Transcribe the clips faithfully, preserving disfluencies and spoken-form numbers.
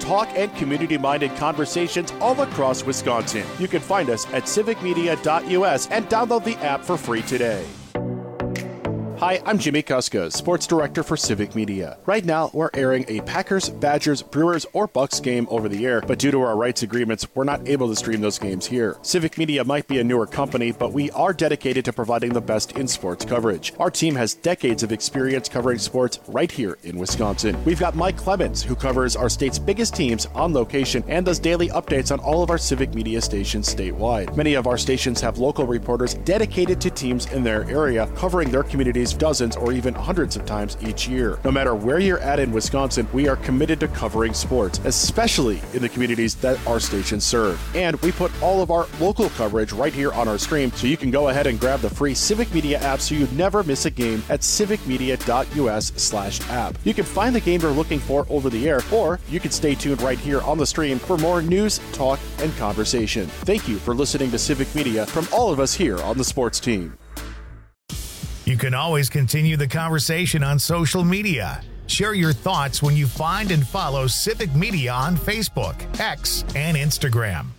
talk and community-minded conversations all across Wisconsin. You can find us at civic media dot u s and download the app for free today. Hi, I'm Jimmy Kuska, Sports Director for Civic Media. Right now, we're airing a Packers, Badgers, Brewers, or Bucks game over the air, but due to our rights agreements, we're not able to stream those games here. Civic Media might be a newer company, but we are dedicated to providing the best in sports coverage. Our team has decades of experience covering sports right here in Wisconsin. We've got Mike Clemens, who covers our state's biggest teams on location and does daily updates on all of our Civic Media stations statewide. Many of our stations have local reporters dedicated to teams in their area, covering their communities dozens or even hundreds of times each year. No matter where you're at in Wisconsin, we are committed to covering sports, especially in the communities that our stations serve. And we put all of our local coverage right here on our stream, so you can go ahead and grab the free Civic Media app so you never miss a game at civic media dot u s slash app. You can find the game you're looking for over the air, or you can stay tuned right here on the stream for more news, talk, and conversation. Thank you for listening to Civic Media from all of us here on the sports team. You can always continue the conversation on social media. Share your thoughts when you find and follow Civic Media on Facebook, X, and Instagram.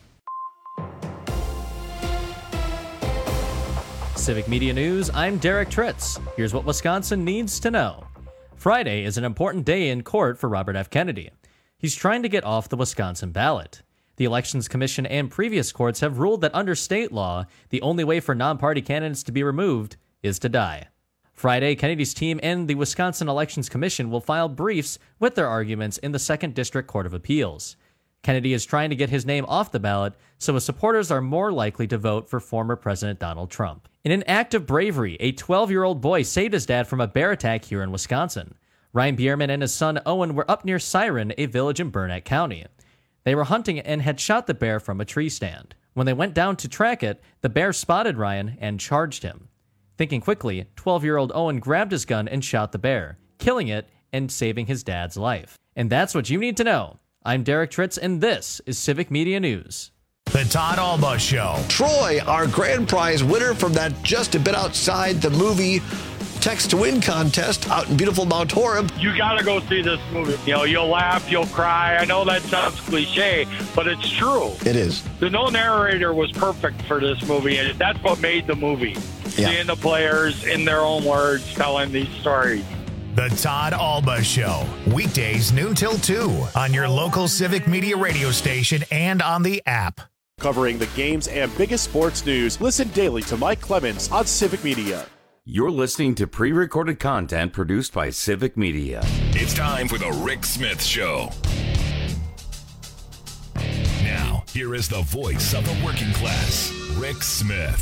Civic Media News, I'm Derek Tritz. Here's what Wisconsin needs to know. Friday is an important day in court for Robert F. Kennedy. He's trying to get off the Wisconsin ballot. The Elections Commission and previous courts have ruled that under state law, the only way for non-party candidates to be removed is to die. Friday, Kennedy's team and the Wisconsin Elections Commission will file briefs with their arguments in the Second District Court of Appeals. Kennedy is trying to get his name off the ballot so his supporters are more likely to vote for former President Donald Trump. In an act of bravery, a twelve-year-old boy saved his dad from a bear attack here in Wisconsin. Ryan Bierman and his son Owen were up near Siren, a village in Burnett County. They were hunting and had shot the bear from a tree stand. When they went down to track it, the bear spotted Ryan and charged him. Thinking quickly, twelve-year-old Owen grabbed his gun and shot the bear, killing it and saving his dad's life. And that's what you need to know. I'm Derek Tritz, and this is Civic Media News. The Todd Alba Show. Troy, our grand prize winner from that Just a Bit Outside the Movie Text to Win contest out in beautiful Mount Horeb. You gotta go see this movie. You know, you'll laugh, you'll cry. I know that sounds cliche, but it's true. It is. The no narrator was perfect for this movie, and that's what made the movie. Yeah. Seeing the players in their own words telling these stories. The Todd Alba Show. Weekdays noon till two on your local Civic Media radio station and on the app. Covering the games and biggest sports news, listen daily to Mike Clemens on Civic Media. You're listening to pre-recorded content produced by Civic Media. It's time for the Rick Smith Show. Now, here is the voice of the working class, Rick Smith.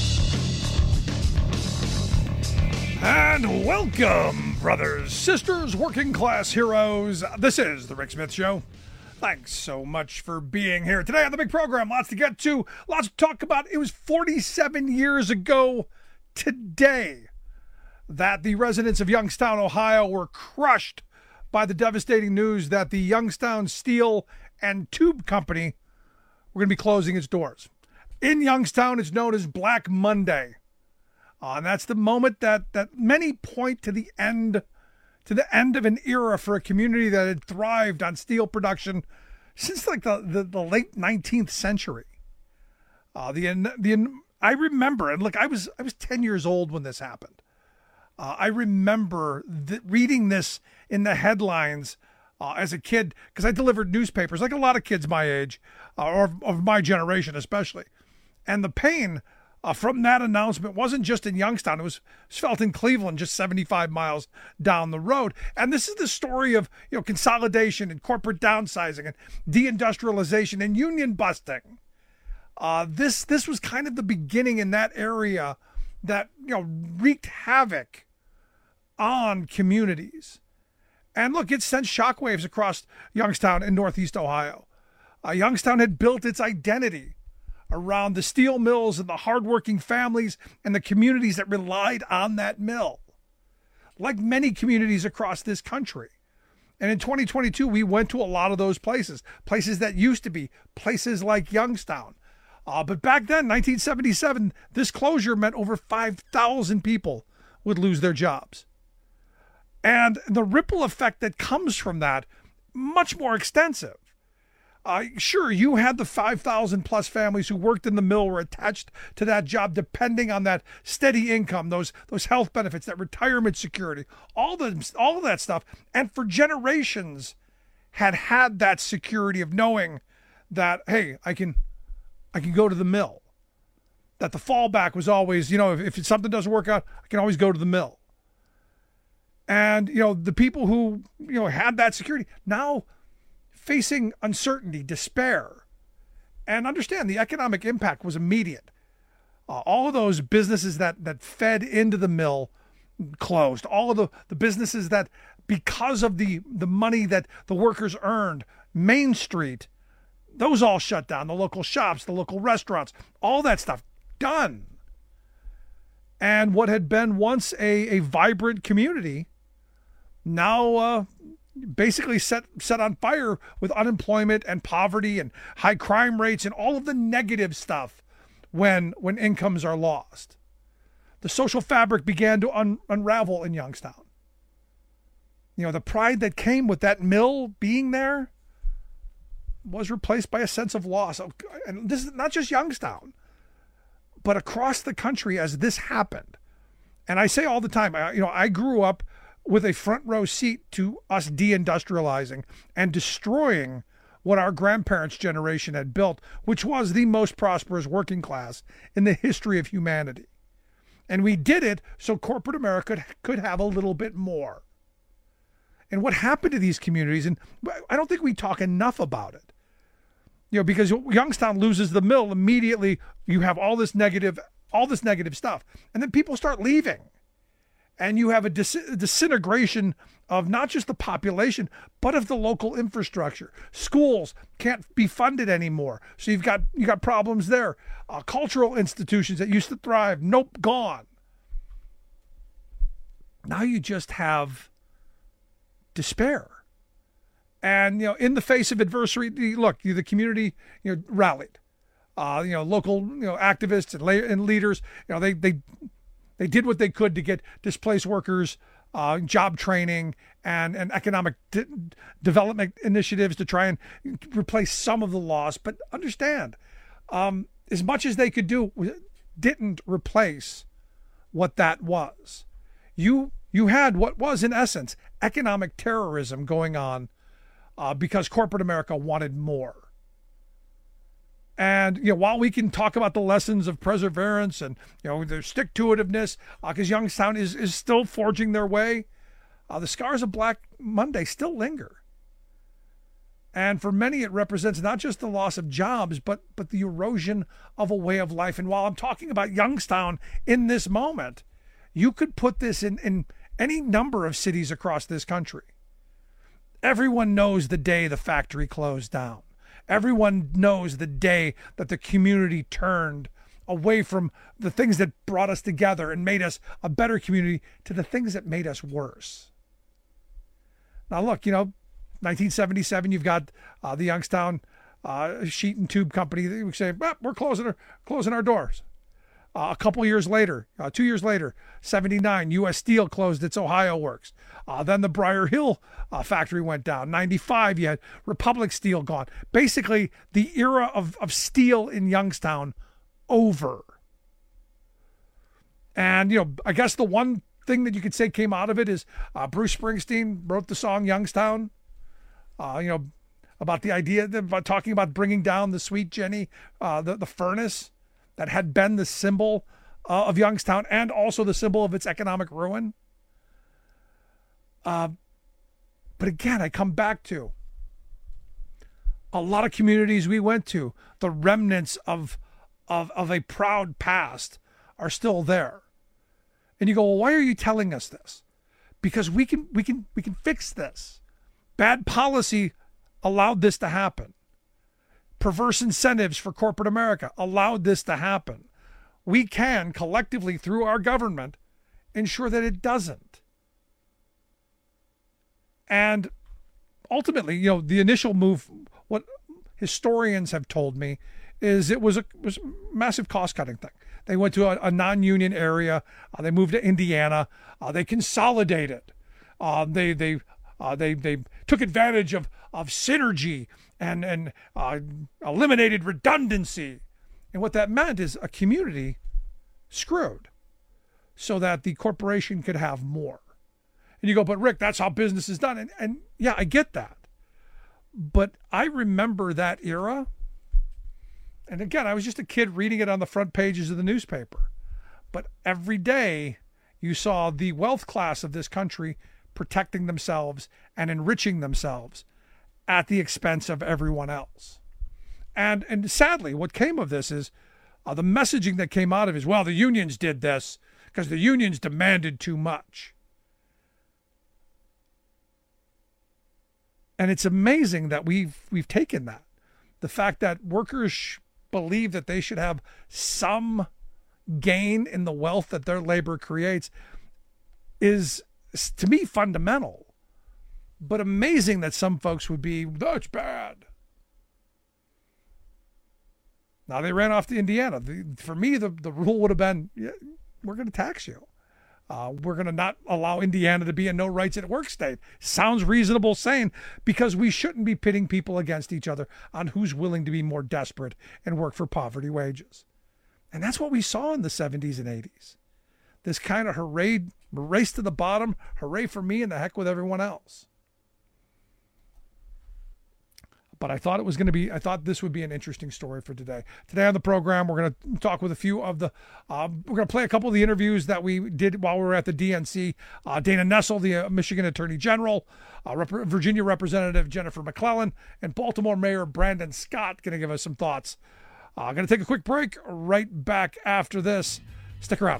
And welcome, brothers, sisters, working class heroes. This is the Rick Smith Show. Thanks so much for being here today on the big program. Lots to get to, lots to talk about. It was forty-seven years ago today that the residents of Youngstown, Ohio were crushed by the devastating news that the Youngstown Steel and Tube Company were going to be closing its doors. In Youngstown, it's known as Black Monday. Uh, and that's the moment that, that many point to the end to the end of an era for a community that had thrived on steel production since like the, the, the late nineteenth century. Uh, the the I remember, and look, I was I was ten years old when this happened. Uh, I remember th- reading this in the headlines uh, as a kid because I delivered newspapers, like a lot of kids my age, uh, or of my generation especially. And the pain uh, from that announcement wasn't just in Youngstown; it was, it was felt in Cleveland, just seventy-five miles down the road. And this is the story of you know consolidation and corporate downsizing and deindustrialization and union busting. Uh, this this was kind of the beginning in that area that you know wreaked havoc on communities. And look, it sent shockwaves across Youngstown and Northeast Ohio. Uh, Youngstown had built its identity around the steel mills and the hardworking families and the communities that relied on that mill, like many communities across this country. And in twenty twenty-two, we went to a lot of those places, places that used to be places like Youngstown. Uh, but back then, nineteen seventy-seven, this closure meant over five thousand people would lose their jobs. And the ripple effect that comes from that, much more extensive. Uh, sure, you had the five thousand plus families who worked in the mill, were attached to that job, depending on that steady income, those those health benefits, that retirement security, all the all of that stuff, and for generations had had that security of knowing that, hey, I can I can go to the mill. That the fallback was always, you know, if, if something doesn't work out, I can always go to the mill. And, you know, the people who, you know, had that security now facing uncertainty, despair, and understand the economic impact was immediate. Uh, all of those businesses that, that fed into the mill closed. All of the, the businesses that, because of the, the money that the workers earned, Main Street, those all shut down. The local shops, the local restaurants, all that stuff. Done. And what had been once a, a vibrant community now uh, basically set set on fire with unemployment and poverty and high crime rates and all of the negative stuff when when incomes are lost. The social fabric began to un, unravel in Youngstown. You know, the pride that came with that mill being there was replaced by a sense of loss. And this is not just Youngstown, but across the country as this happened. And I say all the time, I, you know, I grew up with a front row seat to us deindustrializing and destroying what our grandparents' generation had built, which was the most prosperous working class in the history of humanity. And we did it so corporate America could have a little bit more. And what happened to these communities, and I don't think we talk enough about it. You know, because Youngstown loses the mill, immediately you have all this negative, all this negative stuff. And then people start leaving. And you have a dis- disintegration of not just the population, but of the local infrastructure. Schools can't be funded anymore. So you've got you got problems there. Uh, cultural institutions that used to thrive, nope, gone. Now you just have despair. And, you know, in the face of adversity, look, the community, you know, rallied. Uh, you know, local, you know, activists and, la- and leaders, you know, they they they did what they could to get displaced workers uh, job training and and economic de- development initiatives to try and replace some of the loss. But understand, um, as much as they could do, didn't replace what that was. You you had what was in essence economic terrorism going on. Uh, because corporate America wanted more. And, you know, while we can talk about the lessons of perseverance and, you know, their stick-to-itiveness, because uh, Youngstown is, is still forging their way, uh, the scars of Black Monday still linger. And for many, it represents not just the loss of jobs, but but the erosion of a way of life. And while I'm talking about Youngstown in this moment, you could put this in, in any number of cities across this country. Everyone knows the day the factory closed down. Everyone knows the day that the community turned away from the things that brought us together and made us a better community to the things that made us worse. Now, look, you know, nineteen seventy-seven, you've got uh, the Youngstown uh, Sheet and Tube Company. They would say, well, we're closing our, closing our doors. Uh, a couple years later, uh, two years later, seventy-nine, U S Steel closed its Ohio works. Uh, then the Briar Hill uh, factory went down. ninety-five, you had Republic Steel gone. Basically, the era of, of steel in Youngstown over. And, you know, I guess the one thing that you could say came out of it is uh, Bruce Springsteen wrote the song Youngstown, uh, you know, about the idea, about talking about bringing down the Sweet Jenny, uh, the, the furnace that had been the symbol uh, of Youngstown and also the symbol of its economic ruin. Uh, but again, I come back to a lot of communities we went to, the remnants of, of, of a proud past are still there. And you go, well, why are you telling us this? Because we can, we can, we can fix this. Bad policy allowed this to happen. Perverse incentives for corporate America allowed this to happen. We can collectively, through our government, ensure that it doesn't. And ultimately, you know, the initial move, what historians have told me, is it was a, was a massive cost-cutting thing. They went to a, a non-union area. Uh, they moved to Indiana. Uh, they consolidated. Uh, they they Uh, they they took advantage of, of synergy and, and uh, eliminated redundancy. And what that meant is a community screwed so that the corporation could have more. And you go, but Rick, that's how business is done. And, and yeah, I get that. But I remember that era. And again, I was just a kid reading it on the front pages of the newspaper. But every day you saw the wealth class of this country protecting themselves and enriching themselves at the expense of everyone else. And and sadly, what came of this is uh, the messaging that came out of it is, well, the unions did this because the unions demanded too much. And it's amazing that we've we've taken that. The fact that workers believe that they should have some gain in the wealth that their labor creates is, to me, fundamental. But amazing that some folks would be, that's bad. Now they ran off to Indiana. The, for me, the, the rule would have been, yeah, we're going to tax you. Uh, we're going to not allow Indiana to be a no rights at work state. Sounds reasonable saying, because we shouldn't be pitting people against each other on who's willing to be more desperate and work for poverty wages. And that's what we saw in the seventies and eighties. This kind of hooray, race to the bottom, hooray for me and the heck with everyone else. But I thought it was going to be, I thought this would be an interesting story for today. Today on the program, we're going to talk with a few of the, uh, we're going to play a couple of the interviews that we did while we were at the D N C. Uh, Dana Nessel, the uh, Michigan Attorney General, uh, Rep- Virginia Representative Jennifer McClellan, and Baltimore Mayor Brandon Scott going to give us some thoughts. I'm uh, going to take a quick break. Right back after this. Stick around.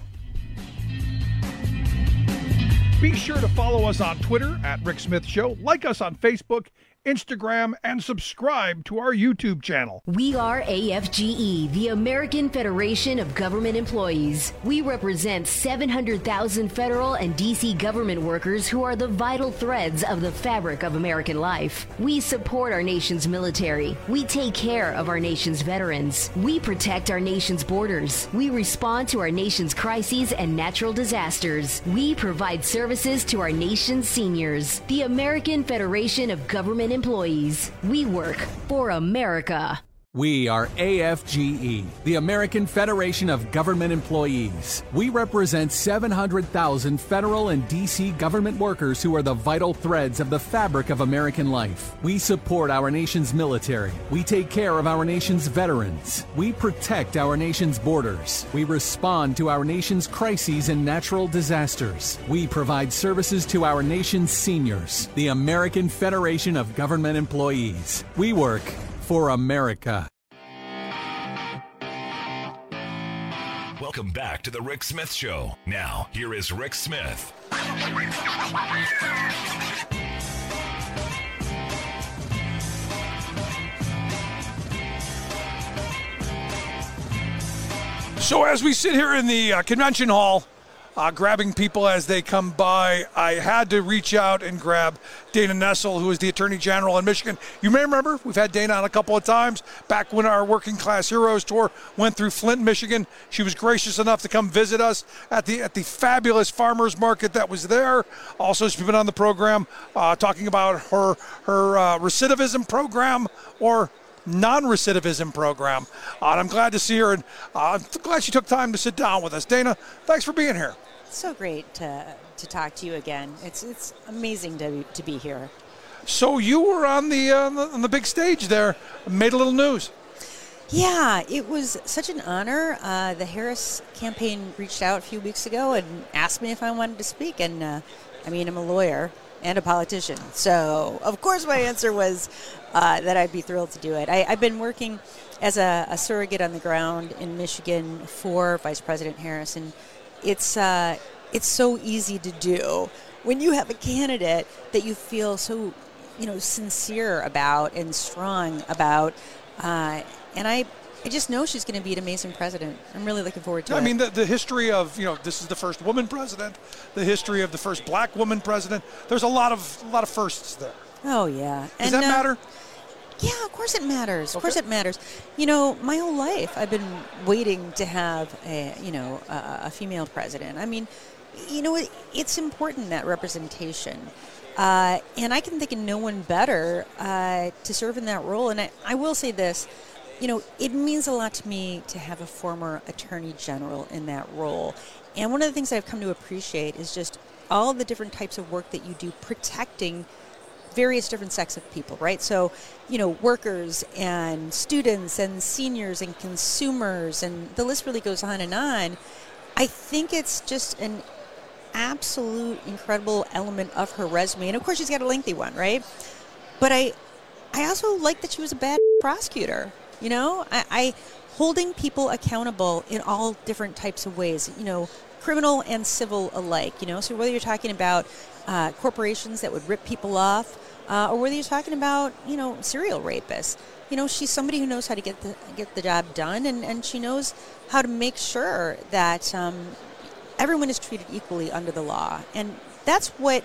Be sure to follow us on Twitter at Rick Smith Show, like us on Facebook, Instagram, and subscribe to our YouTube channel. We are A F G E, the American Federation of Government Employees. We represent seven hundred thousand federal and D C government workers who are the vital threads of the fabric of American life. We support our nation's military. We take care of our nation's veterans. We protect our nation's borders. We respond to our nation's crises and natural disasters. We provide services to our nation's seniors. The American Federation of Government Employees. We work for America. We are A F G E, the American Federation of Government Employees. We represent seven hundred thousand federal and D C government workers who are the vital threads of the fabric of American life. We support our nation's military. We take care of our nation's veterans. We protect our nation's borders. We respond to our nation's crises and natural disasters. We provide services to our nation's seniors. The American Federation of Government Employees. We work for America. Welcome back to the Rick Smith Show. Now, here is Rick Smith. So as we sit here in the uh, convention hall, Uh, grabbing people as they come by, I had to reach out and grab Dana Nessel, who is the Attorney General in Michigan. You may remember, we've had Dana on a couple of times back when our Working Class Heroes tour went through Flint, Michigan. She was gracious enough to come visit us at the at the fabulous farmers market that was there. Also, she's been on the program uh, talking about her, her uh, recidivism program, or non-recidivism program. Uh, and I'm glad to see her, and uh, I'm glad she took time to sit down with us. Dana, thanks for being here. It's so great to to talk to you again. It's it's amazing to to be here. So you were on the uh, on the big stage there, made a little news. Yeah, it was such an honor. Uh, the Harris campaign reached out a few weeks ago and asked me if I wanted to speak, and uh, I mean, I'm a lawyer and a politician, so of course my answer was uh, that I'd be thrilled to do it. I, I've been working as a, a surrogate on the ground in Michigan for Vice President Harris, and it's uh, it's so easy to do when you have a candidate that you feel so, you know, sincere about and strong about, uh, and I. I just know she's going to be an amazing president. I'm really looking forward to I it. I mean, the, the history of, you know, this is the first woman president, the history of the first black woman president. There's a lot of a lot of firsts there. Oh, yeah. Does and, that uh, matter? Yeah, of course it matters. Of okay. course it matters. You know, my whole life I've been waiting to have a, you know, a, a female president. I mean, you know, it, it's important, that representation. Uh, and I can think of no one better uh, to serve in that role. And I, I will say this, you know, it means a lot to me to have a former attorney general in that role. And one of the things I've come to appreciate is just all the different types of work that you do protecting various different sects of people, right? So, you know, workers and students and seniors and consumers, and the list really goes on and on. I think it's just an absolute incredible element of her resume. And of course, she's got a lengthy one, right? But I I also like that she was a bad prosecutor, you know? I, I holding people accountable in all different types of ways, you know, criminal and civil alike, you know? So whether you're talking about uh, corporations that would rip people off, uh, or whether you're talking about, you know, serial rapists, you know, she's somebody who knows how to get the get the job done, and, and she knows how to make sure that um, everyone is treated equally under the law. And that's what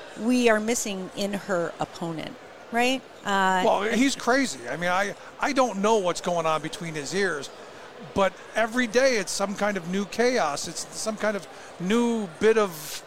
we are missing in her opponent, right? Uh, well, he's crazy. I mean, I, I don't know what's going on between his ears, but every day it's some kind of new chaos. It's some kind of new bit of,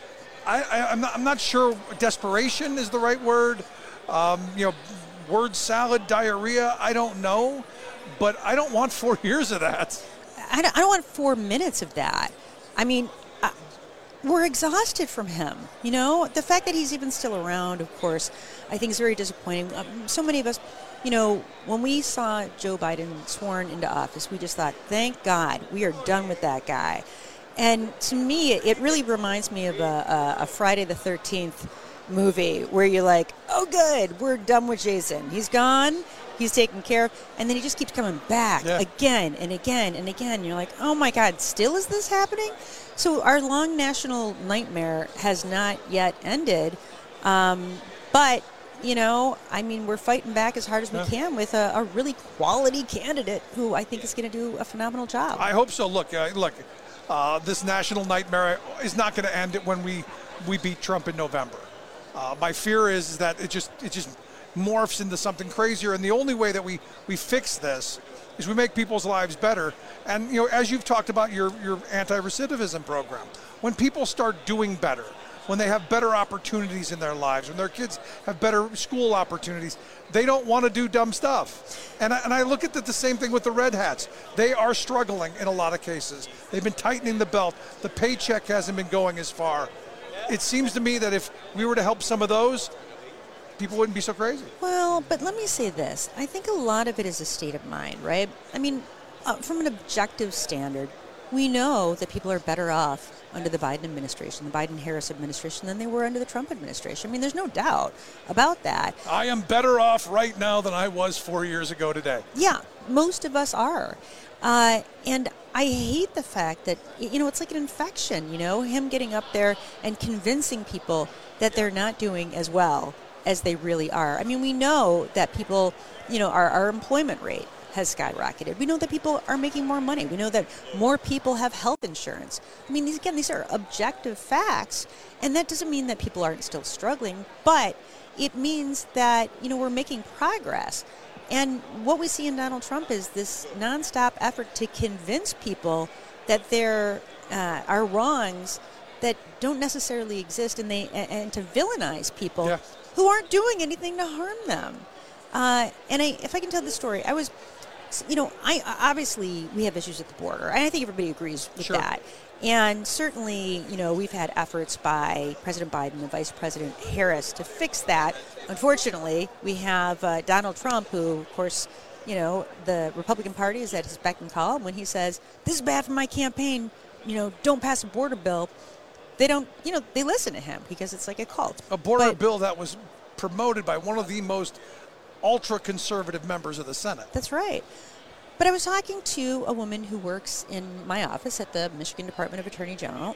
I, I, I'm, not, I'm not sure desperation is the right word. Um, you know, word salad, diarrhea, I don't know. But I don't want four years of that. I don't, I don't want four minutes of that. I mean, uh, we're exhausted from him, you know? The fact that he's even still around, of course, I think is very disappointing. Um, so many of us, you know, when we saw Joe Biden sworn into office, we just thought, thank God, we are done with that guy. And to me, it really reminds me of a, a, a Friday the thirteenth movie where you're like, oh, good, we're done with Jason. He's gone. He's taken care of. And then he just keeps coming back yeah. again and again and again. And you're like, oh, my God, still is this happening? So our long national nightmare has not yet ended. Um, but, you know, I mean, we're fighting back as hard as we yeah. can with a, a really quality candidate who I think is going to do a phenomenal job. I hope so. Look, uh, look, uh, this national nightmare is not going to end it when we, we beat Trump in November. Uh, my fear is that it just it just morphs into something crazier, and the only way that we, we fix this is we make people's lives better. And, you know, as you've talked about your, your anti-recidivism program, when people start doing better, when they have better opportunities in their lives, when their kids have better school opportunities, they don't want to do dumb stuff. And I, and I look at the, the same thing with the Red Hats. They are struggling in a lot of cases. They've been tightening the belt. The paycheck hasn't been going as far. It seems to me that if we were to help some of those, people wouldn't be so crazy. Well, but let me say this. I think a lot of it is a state of mind, right? I mean, uh, from an objective standard, we know that people are better off under the Biden administration, the Biden-Harris administration, than they were under the Trump administration. I mean, there's no doubt about that. I am better off right now than I was four years ago today. Yeah, most of us are. Uh, and I hate the fact that, you know, it's like an infection, you know, him getting up there and convincing people that they're not doing as well as they really are. I mean, we know that people, you know, our, our employment rate has skyrocketed. We know that people are making more money. We know that more people have health insurance. I mean, these again, these are objective facts, and that doesn't mean that people aren't still struggling, but it means that, you know, we're making progress. And what we see in Donald Trump is this nonstop effort to convince people that there uh, are wrongs that don't necessarily exist, and they and, and to villainize people yeah. who aren't doing anything to harm them. Uh, and I, if I can tell the story, I was, you know, I obviously we have issues at the border, and I think everybody agrees with sure. that. And certainly, you know, we've had efforts by President Biden and Vice President Harris to fix that. Unfortunately, we have uh, Donald Trump, who, of course, you know, the Republican Party is at his beck and call. When he says, this is bad for my campaign, you know, don't pass a border bill, they don't, you know, they listen to him because it's like a cult. A border but, bill that was promoted by one of the most ultra-conservative members of the Senate. That's right. But I was talking to a woman who works in my office at the Michigan Department of Attorney General,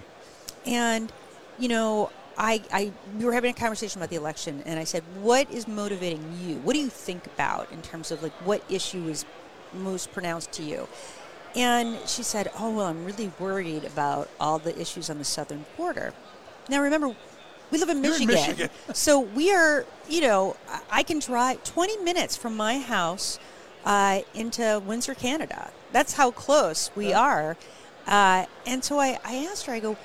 and, you know, I, I we were having a conversation about the election, and I said, what is motivating you? What do you think about in terms of, like, what issue is most pronounced to you? And she said, oh, well, I'm really worried about all the issues on the southern border. Now, remember, we live in Michigan. You're in Michigan. So we are, you know, I can drive twenty minutes from my house uh, into Windsor, Canada. That's how close we yeah. are. Uh, and so I, I asked her, I go,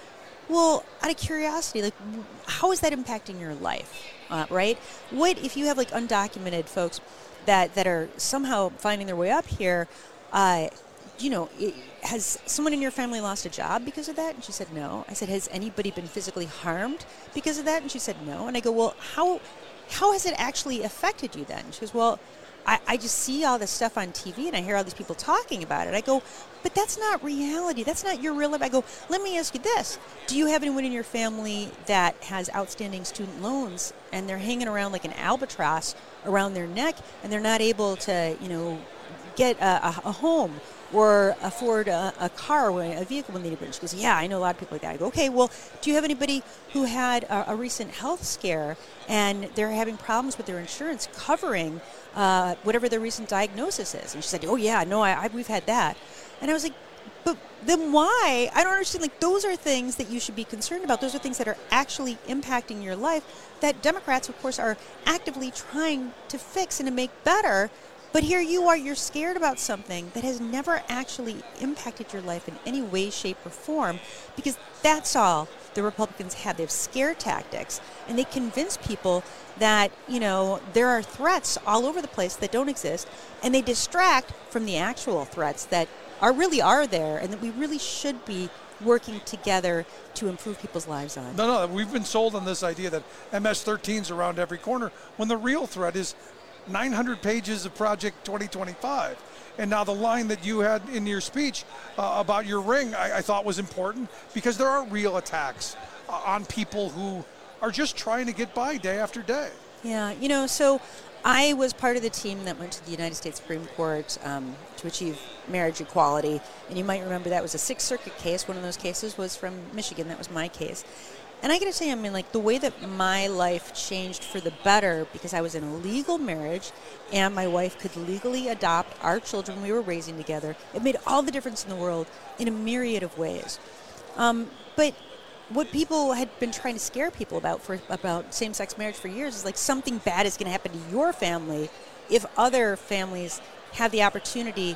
well, out of curiosity, like, how is that impacting your life, uh, right? What if you have, like, undocumented folks that, that are somehow finding their way up here, uh, you know, it, has someone in your family lost a job because of that? And she said, no. I said, has anybody been physically harmed because of that? And she said, no. And I go, well, how how has it actually affected you then? She goes, well, I, I just see all this stuff on T V and I hear all these people talking about it. I go, but that's not reality. That's not your real life. I go, let me ask you this. Do you have anyone in your family that has outstanding student loans and they're hanging around like an albatross around their neck and they're not able to, you know, get a, a, a home or afford a, a car or a vehicle when they need it? She goes, yeah, I know a lot of people like that. I go, okay, well, do you have anybody who had a, a recent health scare and they're having problems with their insurance covering uh, whatever their recent diagnosis is? And she said, oh, yeah, no, I, I, we've had that. And I was like, but then why? I don't understand. Like, those are things that you should be concerned about. Those are things that are actually impacting your life that Democrats, of course, are actively trying to fix and to make better. But here you are, you're scared about something that has never actually impacted your life in any way, shape, or form, because that's all the Republicans have. They have scare tactics, and they convince people that, you know, there are threats all over the place that don't exist, and they distract from the actual threats that are really are there, and that we really should be working together to improve people's lives on. No, no, we've been sold on this idea that M S thirteen's around every corner, when the real threat is nine hundred pages of Project twenty twenty-five. And now the line that you had in your speech uh, about your ring, I, I thought was important, because there are real attacks uh, on people who are just trying to get by day after day. Yeah, you know, so I was part of the team that went to the United States Supreme Court um, to achieve marriage equality. And you might remember that was a Sixth Circuit case. One of those cases was from Michigan. That was my case. And I got to say, I mean, like, the way that my life changed for the better, because I was in a legal marriage and my wife could legally adopt our children we were raising together, it made all the difference in the world in a myriad of ways. Um, but what people had been trying to scare people about for about same-sex marriage for years is, like, something bad is going to happen to your family if other families have the opportunity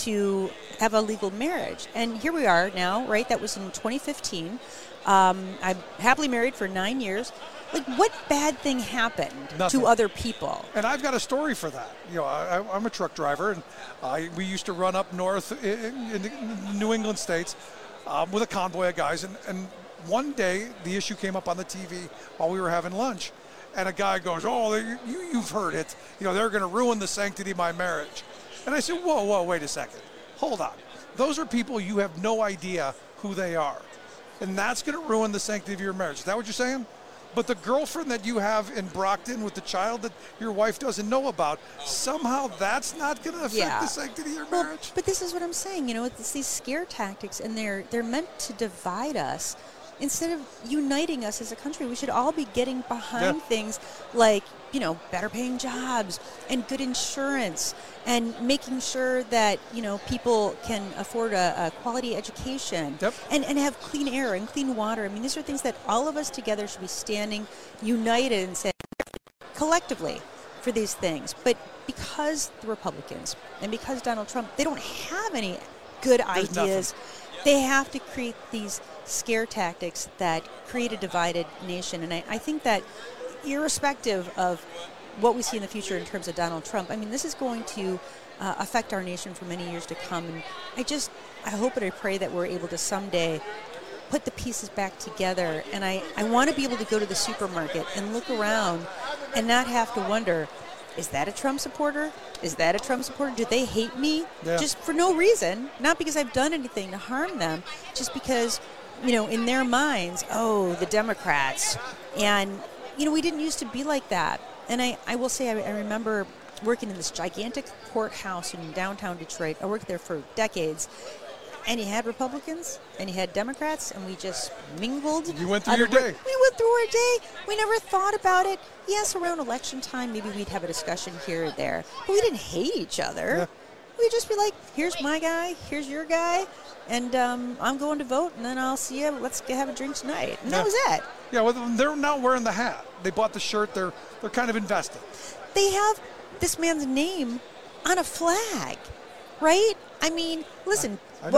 to have a legal marriage. And here we are now, right? That was in twenty fifteen. Um, I'm happily married for nine years. Like, what bad thing happened Nothing. to other people? And I've got a story for that. You know, I, I'm a truck driver, and I, we used to run up north in, in the New England states um, with a convoy of guys. And, and one day, the issue came up on the T V while we were having lunch. And a guy goes, oh, you, you've heard it. You know, they're going to ruin the sanctity of my marriage. And I said, whoa, whoa, wait a second. Hold on. Those are people you have no idea who they are. And that's going to ruin the sanctity of your marriage. Is that what you're saying? But the girlfriend that you have in Brockton with the child that your wife doesn't know about, somehow that's not going to affect yeah. the sanctity of your well, marriage? But this is what I'm saying. You know, it's these scare tactics, and they're they're meant to divide us instead of uniting us as a country. We should all be getting behind yeah. things like, you know, better paying jobs and good insurance and making sure that, you know, people can afford a, a quality education yep. and, and have clean air and clean water. I mean, these are things that all of us together should be standing united and saying collectively for these things. But because the Republicans and because Donald Trump, they don't have any good There's ideas. Nothing. They have to create these scare tactics that create a divided nation. And I, I think that irrespective of what we see in the future in terms of Donald Trump, I mean, this is going to uh, affect our nation for many years to come. And I just, I hope and I pray that we're able to someday put the pieces back together. And I, I want to be able to go to the supermarket and look around and not have to wonder, is that a Trump supporter? Is that a Trump supporter? Do they hate me? Yeah. Just for no reason, not because I've done anything to harm them, just because, you know, in their minds, oh, the Democrats. And, you know, we didn't used to be like that. And I, I will say, I, I remember working in this gigantic courthouse in downtown Detroit. I worked there for decades. And you had Republicans and you had Democrats, and we just mingled. You went through your day. We went through our day. We never thought about it. Yes, around election time, maybe we'd have a discussion here or there. But we didn't hate each other. Yeah. We'd just be like, here's my guy, here's your guy, and um, I'm going to vote, and then I'll see you. Let's have a drink tonight. And yeah. that was it. Yeah, well, they're not wearing the hat. They bought the shirt. They're they're kind of invested. They have this man's name on a flag, right? I mean, listen, I, I what?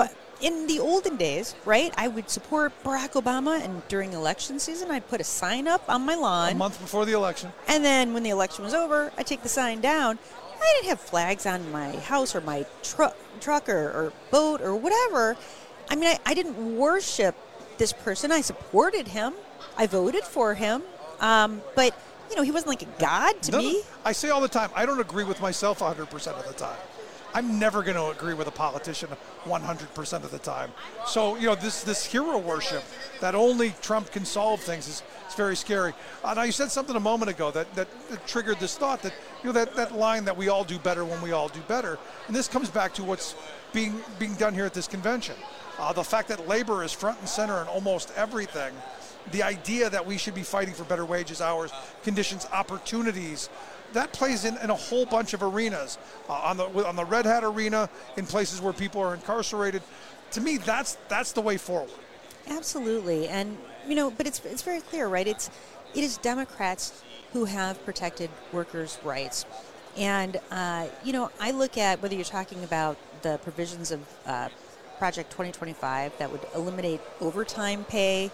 in the olden days, right, I would support Barack Obama, and during election season, I'd put a sign up on my lawn. A month before the election. And then when the election was over, I'd take the sign down. I didn't have flags on my house or my truck, truck or, or boat or whatever. I mean, I, I didn't worship this person. I supported him. I voted for him. Um, but, you know, he wasn't like a god to no, me. No, I say all the time, I don't agree with myself one hundred percent of the time. I'm never going to agree with a politician one hundred percent of the time. So, you know, this this hero worship that only Trump can solve things is, is very scary. Uh, now, you said something a moment ago that, that, that triggered this thought that, you know, that, that line that we all do better when we all do better. And this comes back to what's being being done here at this convention. Uh, the fact that labor is front and center in almost everything. The idea that we should be fighting for better wages, hours, conditions, opportunities. That plays in, in a whole bunch of arenas, uh, on the on the Red Hat arena, in places where people are incarcerated. To me, that's that's the way forward. Absolutely, and you know, but it's it's very clear, right? It's it is Democrats who have protected workers' rights, and uh, you know, I look at whether you're talking about the provisions of uh, Project twenty twenty-five that would eliminate overtime pay.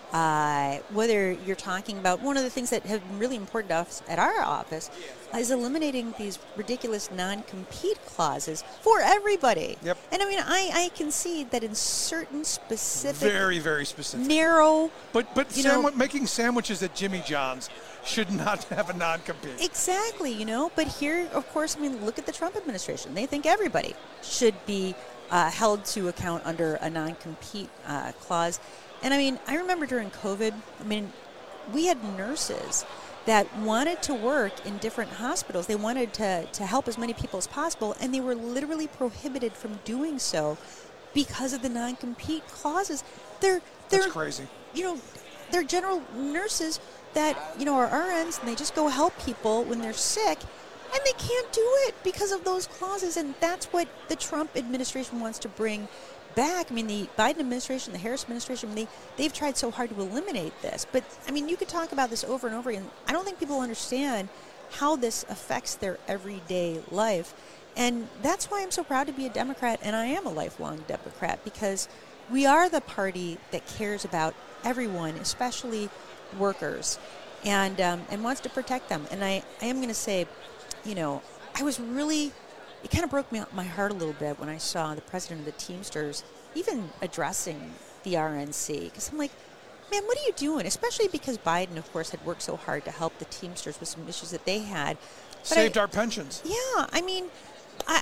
Uh, whether you're talking about one of the things that have been really important to us at our office is eliminating these ridiculous non-compete clauses for everybody. Yep. And I mean, I, I concede that in certain specific, very, very specific, narrow, but but you sandwi- know, making sandwiches at Jimmy John's should not have a non-compete. Exactly, you know. But here, of course, I mean, look at the Trump administration. They think everybody should be uh, held to account under a non-compete uh, clause. And I mean, I remember during COVID, I mean, we had nurses that wanted to work in different hospitals. They wanted to, to help as many people as possible, and they were literally prohibited from doing so because of the non-compete clauses. They're, they're That's crazy. You know, they're general nurses that, you know, are R Ns, and they just go help people when they're sick, and they can't do it because of those clauses. And that's what the Trump administration wants to bring back. I mean, the Biden administration, the Harris administration, they, they've tried so hard to eliminate this. But, I mean, you could talk about this over and over again. I don't think people understand how this affects their everyday life. And that's why I'm so proud to be a Democrat, and I am a lifelong Democrat, because we are the party that cares about everyone, especially workers, and um, and wants to protect them. And I, I am going to say, you know, I was really... It kind of broke me my heart a little bit when I saw the president of the Teamsters even addressing the R N C. Because I'm like, man, what are you doing? Especially because Biden, of course, had worked so hard to help the Teamsters with some issues that they had. But Saved I, our pensions. Yeah, I mean, I,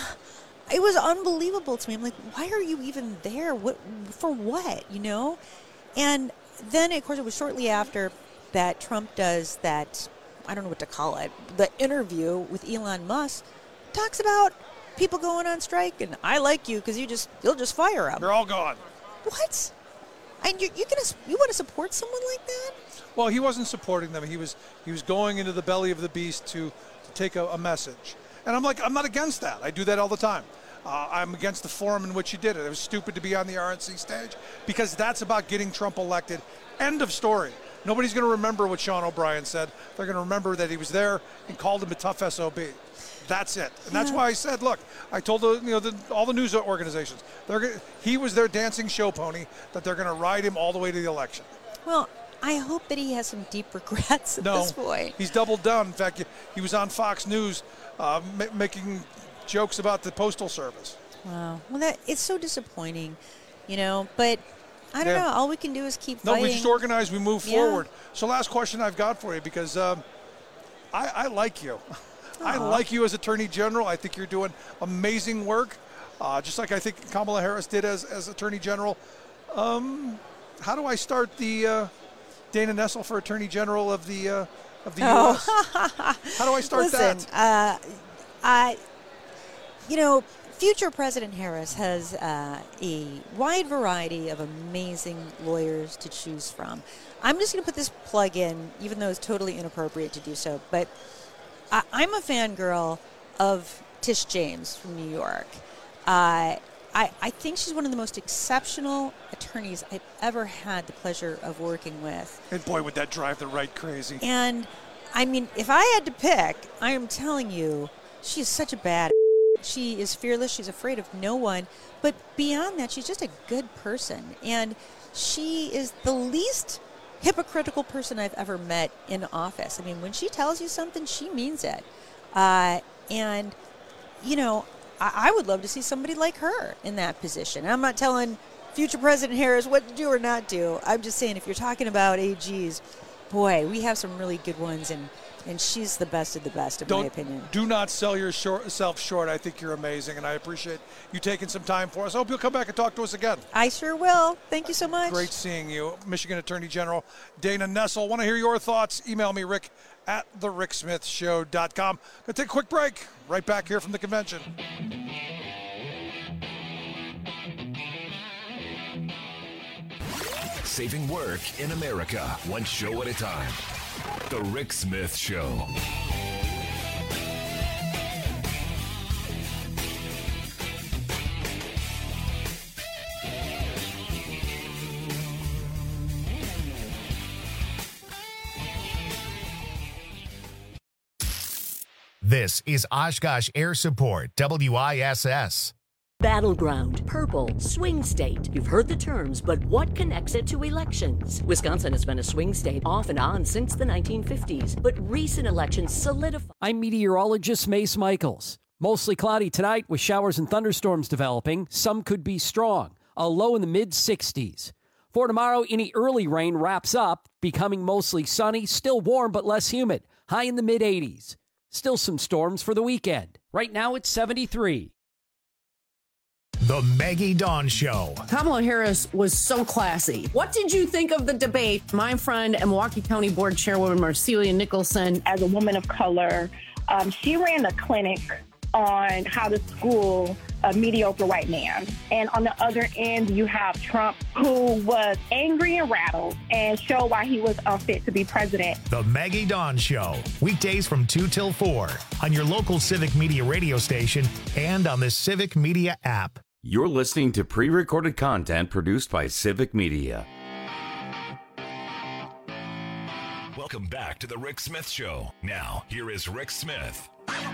it was unbelievable to me. I'm like, why are you even there? What for what, you know? And then, of course, it was shortly after that Trump does that, I don't know what to call it, the interview with Elon Musk. Talks about people going on strike, and I like you because you just you'll just fire them. They're all gone. What? And you you gonna you want to support someone like that? Well, he wasn't supporting them. He was he was going into the belly of the beast to, to take a, a message. And I'm like, I'm not against that. I do that all the time. Uh, I'm against the forum in which he did it. It was stupid to be on the R N C stage because that's about getting Trump elected. End of story. Nobody's going to remember what Sean O'Brien said. They're going to remember that he was there and called him a tough S O B. That's it, and that's why I said, look, I told the, you know, the, all the news organizations, they're gonna, he was their dancing show pony, that they're going to ride him all the way to the election. Well, I hope that he has some deep regrets at no, this point. He's doubled down. In fact, he was on Fox News uh, ma- making jokes about the Postal Service. Wow. Well, that it's so disappointing, you know, but I don't yeah. know. All we can do is keep no, fighting. No, we just organize, we move yeah. forward. So last question I've got for you, because um, I, I like you. I like you as Attorney General. I think you're doing amazing work, uh, just like I think Kamala Harris did as, as Attorney General. Um, how do I start the uh, Dana Nessel for Attorney General of the uh, of the oh. U S? How do I start Listen, that? Uh, I, you know, future President Harris has uh, a wide variety of amazing lawyers to choose from. I'm just going to put this plug in, even though it's totally inappropriate to do so, but I, I'm a fangirl of Tish James from New York. Uh, I, I think she's one of the most exceptional attorneys I've ever had the pleasure of working with. And boy, would that drive the right crazy. And, I mean, if I had to pick, I am telling you, she is such a bad she is fearless. She's afraid of no one. But beyond that, she's just a good person. And she is the least hypocritical person I've ever met in office. I mean, when she tells you something, she means it. Uh, and, you know, I, I would love to see somebody like her in that position. I'm not telling future President Harris what to do or not do. I'm just saying, if you're talking about A Gs, boy, we have some really good ones, and And she's the best of the best, in Don't, my opinion. Do not sell yourself short. I think you're amazing, and I appreciate you taking some time for us. I hope you'll come back and talk to us again. I sure will. Thank you so much. Great seeing you. Michigan Attorney General Dana Nessel. Want to hear your thoughts? Email me, Rick, at the rick smith show dot com. Going to take a quick break. Right back here from the convention. Saving work in America, one show at a time. The Rick Smith Show. This is Oshkosh Air Support, W I S S. Battleground, purple, swing state. You've heard the terms, but what connects it to elections? Wisconsin has been a swing state off and on since the nineteen fifties, but recent elections solidify. I'm meteorologist Mace Michaels. Mostly cloudy tonight with showers and thunderstorms developing. Some could be strong. A low in the mid sixties. For tomorrow, any early rain wraps up, becoming mostly sunny, still warm but less humid. High in the mid eighties. Still some storms for the weekend. Right now it's seventy-three. The Maggie Dawn Show. Kamala Harris was so classy. What did you think of the debate? My friend and Milwaukee County Board Chairwoman Marcelia Nicholson. As a woman of color, um, she ran a clinic on how to school a mediocre white man. And on the other end, you have Trump, who was angry and rattled and showed why he was unfit to be president. The Maggie Dawn Show. Weekdays from two till four on your local Civic Media radio station and on the Civic Media app. You're listening to pre-recorded content produced by Civic Media. Welcome back to the Rick Smith Show. Now, here is Rick Smith.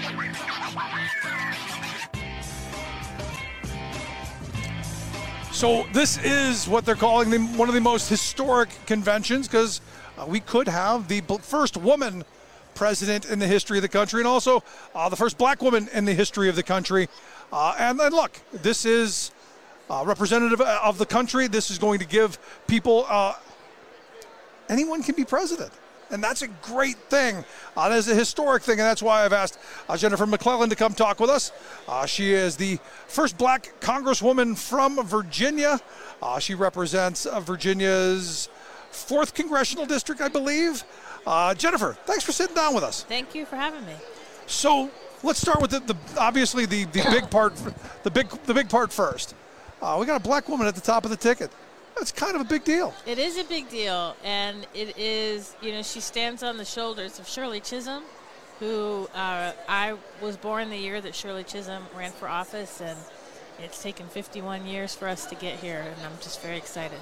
So this is what they're calling the, one of the most historic conventions, because uh, we could have the b- first woman president in the history of the country, and also uh, the first black woman in the history of the country. Uh, and then look, this is uh, representative of the country. This is going to give people, uh, anyone can be president. And that's a great thing. Uh, that is a historic thing, and that's why I've asked uh, Jennifer McClellan to come talk with us. Uh, she is the first black congresswoman from Virginia. Uh, she represents uh, Virginia's fourth congressional district, I believe. Uh, Jennifer, thanks for sitting down with us. Thank you for having me. So let's start with the, the obviously the, the big part, the big the big part first. Uh, we got a black woman at the top of the ticket. That's kind of a big deal. It is a big deal, and it is, you know, she stands on the shoulders of Shirley Chisholm, who uh, I was born the year that Shirley Chisholm ran for office, and it's taken fifty-one years for us to get here, and I'm just very excited.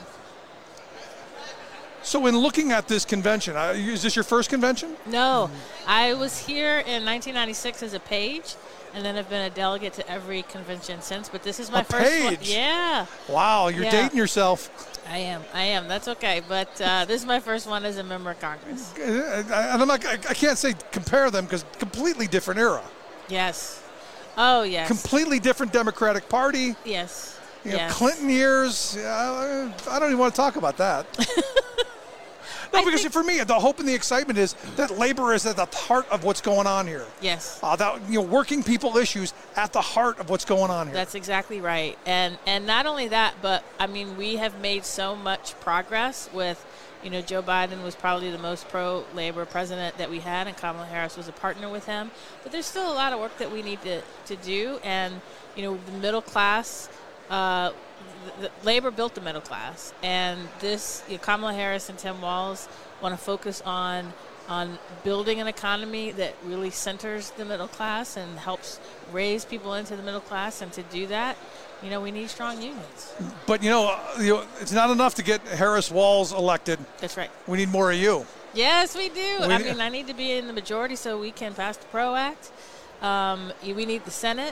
So in looking at this convention, uh, is this your first convention? No, I was here in nineteen ninety-six as a page, and then I've been a delegate to every convention since, but this is my a first page. one. Yeah. Wow, you're yeah. dating yourself. I am. I am. That's okay. But uh, this is my first one as a member of Congress. And I'm not, I can't say compare them because completely different era. Yes. Oh, yes. Completely different Democratic Party. Yes. You know, yes. Clinton years. Uh, I don't even want to talk about that. No, I because for me, the hope and the excitement is that labor is at the heart of what's going on here. Yes. Uh, that, you know, working people issues at the heart of what's going on here. That's exactly right. And and not only that, but, I mean, we have made so much progress with, you know, Joe Biden was probably the most pro-labor president that we had, and Kamala Harris was a partner with him. But there's still a lot of work that we need to, to do. And, you know, the middle class, uh, the, the labor built the middle class, and this you know, Kamala Harris and Tim Walz want to focus on on building an economy that really centers the middle class and helps raise people into the middle class. And to do that, you know, we need strong unions. But you know, you know it's not enough to get Harris Walz elected. That's right. We need more of you. Yes, we do. We I need, mean, I need to be in the majority so we can pass the PRO Act. Um, we need the Senate.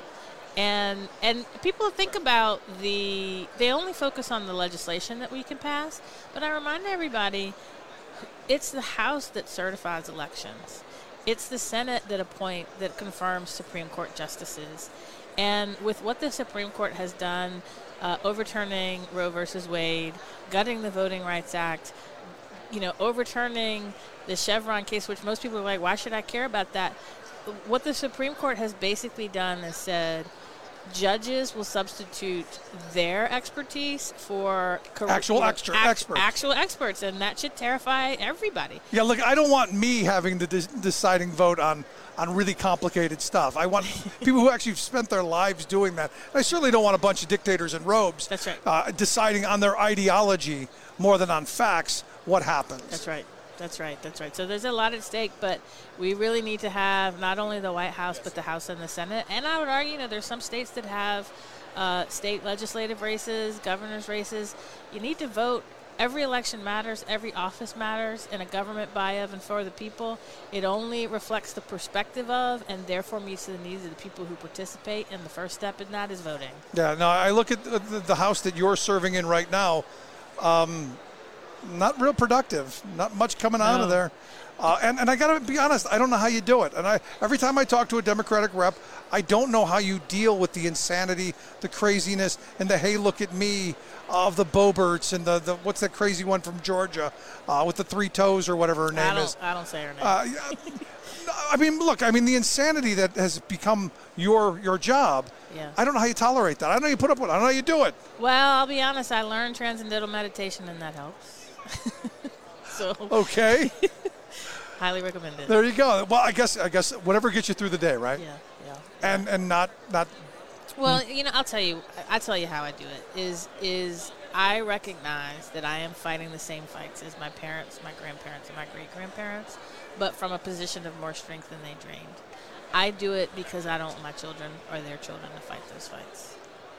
And and people think about the, they only focus on the legislation that we can pass, but I remind everybody, it's the House that certifies elections. It's the Senate that appoint, that confirms Supreme Court justices. And with what the Supreme Court has done, uh, overturning Roe versus Wade, gutting the Voting Rights Act, you know, overturning the Chevron case, which most people are like, why should I care about that? What the Supreme Court has basically done is said, judges will substitute their expertise for cor- actual extra act- experts. Actual experts, and that should terrify everybody. Yeah, look, I don't want me having the de- deciding vote on, on really complicated stuff. I want people who actually spent their lives doing that. And I certainly don't want a bunch of dictators in robes That's right. uh, deciding on their ideology more than on facts what happens. That's right. That's right. That's right. So there's a lot at stake, but we really need to have not only the White House, but the House and the Senate. And I would argue, you know, there's some states that have uh, state legislative races, governor's races. You need to vote. Every election matters. Every office matters in a government by, of, and for the people. It only reflects the perspective of, and therefore meets the needs of the people who participate. And the first step in that is voting. Yeah. No, I look at the, the House that you're serving in right now. Um, Not real productive. Not much coming out No. of there. Uh, and, and I got to be honest, I don't know how you do it. And I every time I talk to a Democratic rep, I don't know how you deal with the insanity, the craziness, and the hey, look at me of the Boberts and the, the what's that crazy one from Georgia uh, with the three toes or whatever her name I don't, is. I don't say her name. Uh, I mean, look, I mean, the insanity that has become your your job, Yeah. I don't know how you tolerate that. I don't know how you put up with it. I don't know how you do it. Well, I'll be honest. I learned transcendental meditation, and that helps. So Okay. highly recommend it. There you go. Well, I guess I guess whatever gets you through the day, right? Yeah, yeah. And and not not. Well, you know, I'll tell you. I tell you how I do it. Is is I recognize that I am fighting the same fights as my parents, my grandparents, and my great grandparents, but from a position of more strength than they dreamed. I do it because I don't want my children or their children to fight those fights.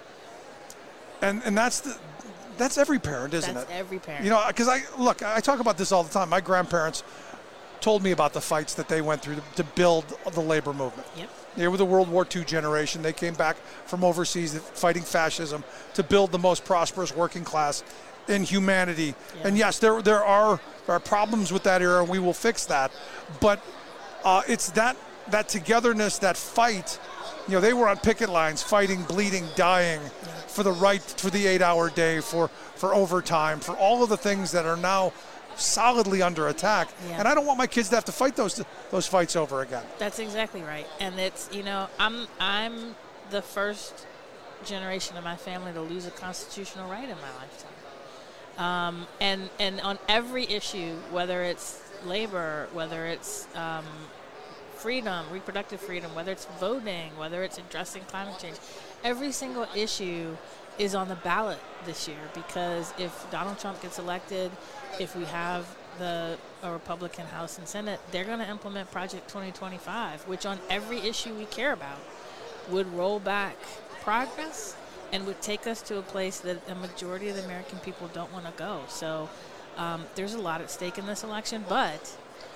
And and that's the that's every parent, isn't That's it? every parent. You know, because I look, I talk about this all the time. My grandparents told me about the fights that they went through to, to build the labor movement. Yep. They were the World War Two generation. They came back from overseas fighting fascism to build the most prosperous working class in humanity. Yeah. And yes, there there are there are problems with that era, and we will fix that. But uh, it's that that togetherness, that fight. You know, they were on picket lines, fighting, bleeding, dying for the right, for the eight-hour day, for, for overtime, for all of the things that are now solidly under attack. Yeah. And I don't want my kids to have to fight those those fights over again. That's exactly right. And it's, you know, I'm I'm the first generation of my family to lose a constitutional right in my lifetime. Um, and and on every issue, whether it's labor, whether it's um, freedom, reproductive freedom, whether it's voting, whether it's addressing climate change, every single issue is on the ballot this year, because if Donald Trump gets elected, if we have the a Republican House and Senate, they're going to implement Project twenty twenty-five, which on every issue we care about would roll back progress and would take us to a place that a majority of the American people don't want to go. So um, there's a lot at stake in this election, but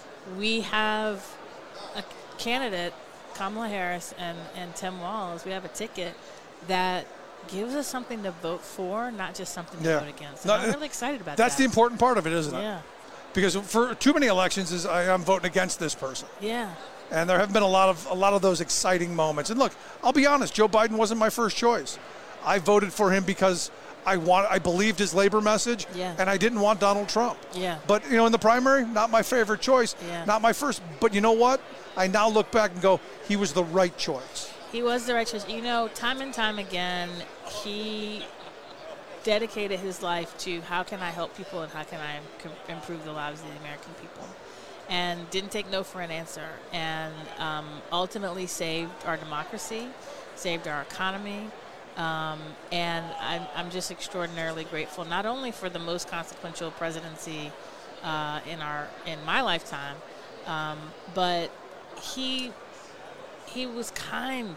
we have a candidate, Kamala Harris and, and Tim Walz. We have a ticket that gives us something to vote for, not just something to Yeah. vote against. No, And I'm really excited about That's that. the important part of it, isn't it? Yeah. Because for too many elections, is I, I'm voting against this person. Yeah. And there have been a lot of a lot of those exciting moments. And look, I'll be honest, Joe Biden wasn't my first choice. I voted for him because I want I believed his labor message, Yeah. and I didn't want Donald Trump. Yeah. But you know, in the primary, not my favorite choice, Yeah. not my first. But you know what? I now look back and go, he was the right choice. He was the right choice. You know, time and time again, he dedicated his life to how can I help people and how can I com- improve the lives of the American people. And didn't take no for an answer. And um, ultimately saved our democracy, saved our economy. Um, and I'm, I'm just extraordinarily grateful, not only for the most consequential presidency uh, in our in my lifetime, um, but he he was kind.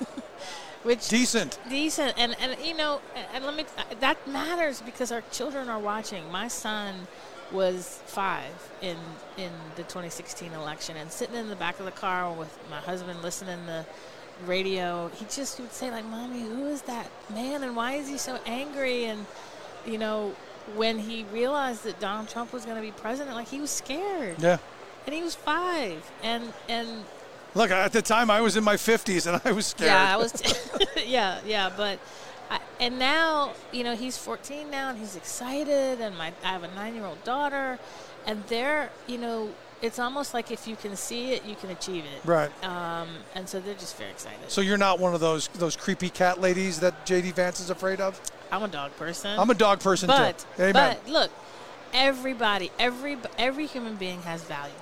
Which decent, decent, and and you know, and, and let me that matters because our children are watching. My son was five in in the twenty sixteen election, and sitting in the back of the car with my husband, listening to radio, he just would say, like, Mommy, who is that man and why is he so angry? And, you know, when he realized that Donald Trump was going to be president, like, he was scared. Yeah. And he was five. And, and look, at the time I was in my fifties and I was scared. Yeah, I was. T- yeah, yeah. But, I, and now, you know, he's fourteen now and he's excited. And my I have a nine-year-old daughter. And they're, you know, it's almost like if you can see it, you can achieve it. Right. Um, and so they're just very excited. So you're not one of those those creepy cat ladies that J D Vance is afraid of? I'm a dog person. I'm a dog person but, too. Amen. But look, everybody, every every human being has value,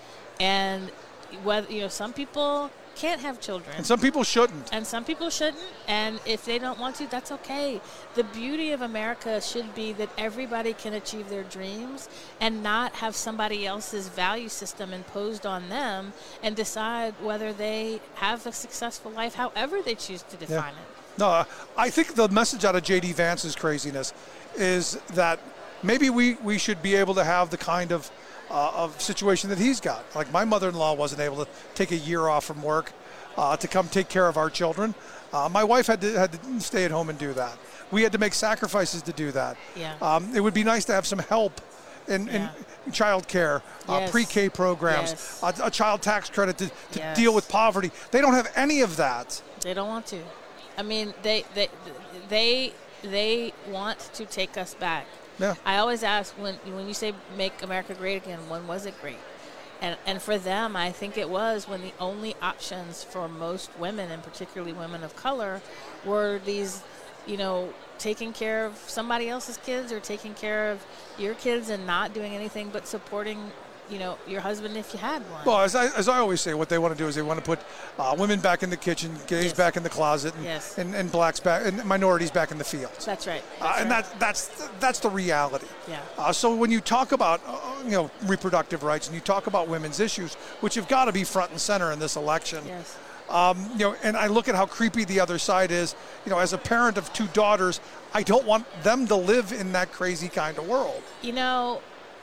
and whether you know some people can't have children, and some people shouldn't, and some people shouldn't, and if they don't want to, that's okay. The beauty of America should be that everybody can achieve their dreams and not have somebody else's value system imposed on them and decide whether they have a successful life, however they choose to define yeah. it. No, I think the message out of J D Vance's craziness is that maybe we, we should be able to have the kind of uh, of situation that he's got. Like my mother-in-law wasn't able to take a year off from work uh, to come take care of our children. Uh, my wife had to had to stay at home and do that. We had to make sacrifices to do that. Yeah. Um, it would be nice to have some help in, Yeah. in child care, uh, Yes. pre-K programs, Yes. a, a child tax credit to, to Yes. deal with poverty. They don't have any of that. They don't want to. I mean, they they they they want to take us back. Yeah. I always ask when when you say make America great again, when was it great? And and for them, I think it was when the only options for most women, and particularly women of color, were these, you know, taking care of somebody else's kids or taking care of your kids and not doing anything but supporting, you know, your husband if you had one. Well, as I, as I always say, what they want to do is they want to put uh, women back in the kitchen, gays Yes. back in the closet, and, Yes. and, and blacks back, and minorities back in the fields. That's right. Uh, That's and right. that, that's that's the reality. Yeah. Uh, so when you talk about uh, you know reproductive rights and you talk about women's issues, which have got to be front and center in this election, Yes. um, you know, and I look at how creepy the other side is. You know, as a parent of two daughters, I don't want them to live in that crazy kind of world. You know,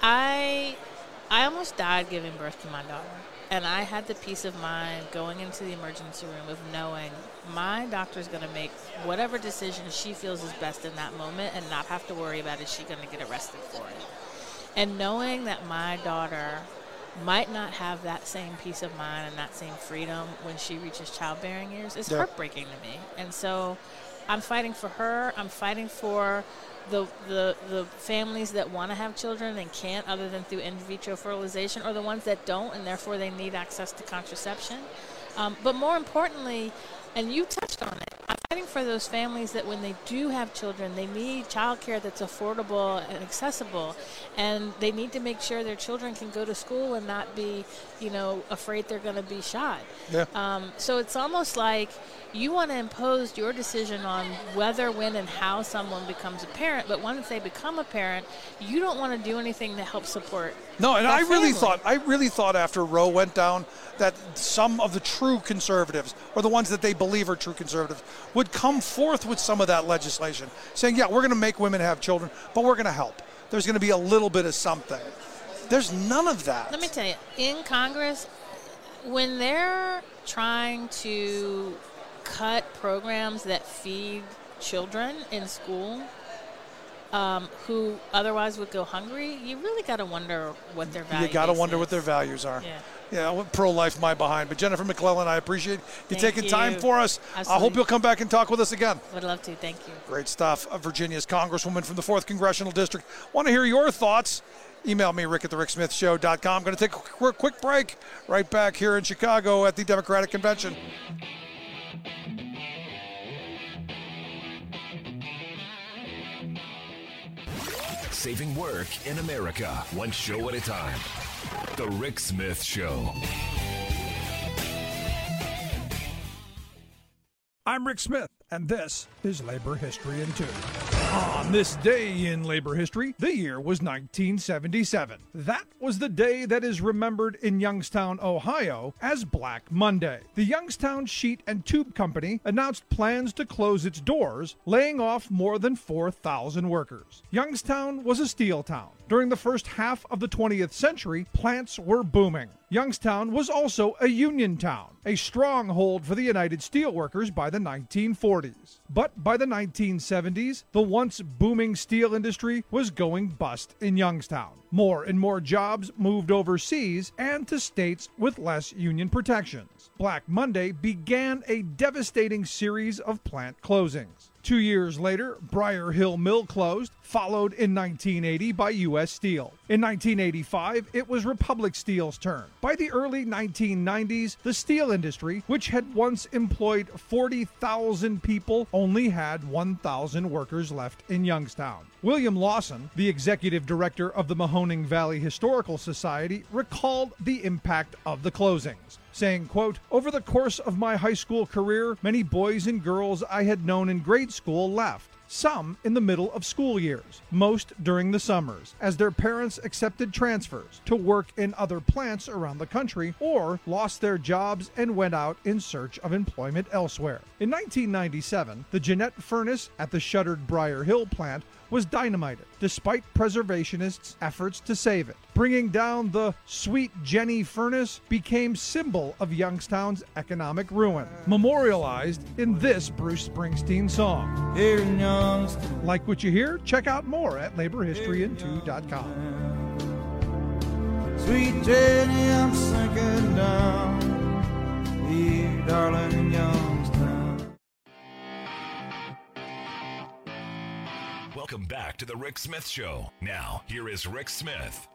I I almost died giving birth to my daughter. And I had the peace of mind going into the emergency room of knowing my doctor's going to make whatever decision she feels is best in that moment and not have to worry about is she going to get arrested for it. And knowing that my daughter might not have that same peace of mind and that same freedom when she reaches childbearing years is Yeah. heartbreaking to me. And so I'm fighting for her. I'm fighting for the the the families that want to have children and can't other than through in vitro fertilization, or the ones that don't and therefore they need access to contraception. Um, but more importantly, and you touched on it, I'm fighting for those families that when they do have children, they need childcare that's affordable and accessible, and they need to make sure their children can go to school and not be, you know, afraid they're going to be shot. Yeah. Um, so it's almost like you want to impose your decision on whether, when, and how someone becomes a parent, but once they become a parent, you don't want to do anything to help support. No, and that I really family. thought I really thought after Roe went down that some of the true conservatives, or the ones that they believe are true conservatives, would come forth with some of that legislation, saying, yeah, we're going to make women have children, but we're going to help. There's going to be a little bit of something. There's none of that. Let me tell you, in Congress, when they're trying to cut programs that feed children in school um, who otherwise would go hungry, you really got to wonder what their value You got to base wonder is. what their values are. Yeah. Yeah, well, pro-life, my behind. But Jennifer McClellan, I appreciate you Thank taking time you. for us. I Absolutely. hope you'll come back and talk with us again. Would love to. Thank you. Great stuff. Uh, Virginia's Congresswoman from the fourth Congressional District. Want to hear your thoughts? Email me, rick at the rick smith show dot com. I'm going to take a quick, quick break right back here in Chicago at the Democratic Convention. Saving work in America, one show at a time. The Rick Smith Show. I'm Rick Smith, and this is Labor History in Two. On this day in labor history, the year was nineteen seventy-seven. That was the day that is remembered in Youngstown, Ohio as Black Monday. The Youngstown Sheet and Tube Company announced plans to close its doors, laying off more than four thousand workers. Youngstown was a steel town. During the first half of the twentieth century, plants were booming. Youngstown was also a union town, a stronghold for the United Steelworkers by the nineteen forties. But by the nineteen seventies, the once booming steel industry was going bust in Youngstown. More and more jobs moved overseas and to states with less union protections. Black Monday began a devastating series of plant closings. Two years later, Briar Hill Mill closed, followed in nineteen eighty by U S Steel. In nineteen eighty-five, it was Republic Steel's turn. By the early nineteen nineties, the steel industry, which had once employed forty thousand people, only had one thousand workers left in Youngstown. William Lawson, the executive director of the Mahoning Valley Historical Society, recalled the impact of the closings, saying, quote, "Over the course of my high school career, many boys and girls I had known in grade school left. Some in the middle of school years, most during the summers, as their parents accepted transfers to work in other plants around the country or lost their jobs and went out in search of employment elsewhere." In nineteen ninety-seven, the Jeanette furnace at the shuttered Briar Hill plant was dynamited, despite preservationists' efforts to save it. Bringing down the Sweet Jenny furnace became symbol of Youngstown's economic ruin, memorialized in this Bruce Springsteen song. Here in Youngstown. Like what you hear? Check out more at labor history in two dot com. Sweet Jenny, I'm sinking down here, darling, in Youngstown. Welcome back to the Rick Smith Show. Now, here is Rick Smith.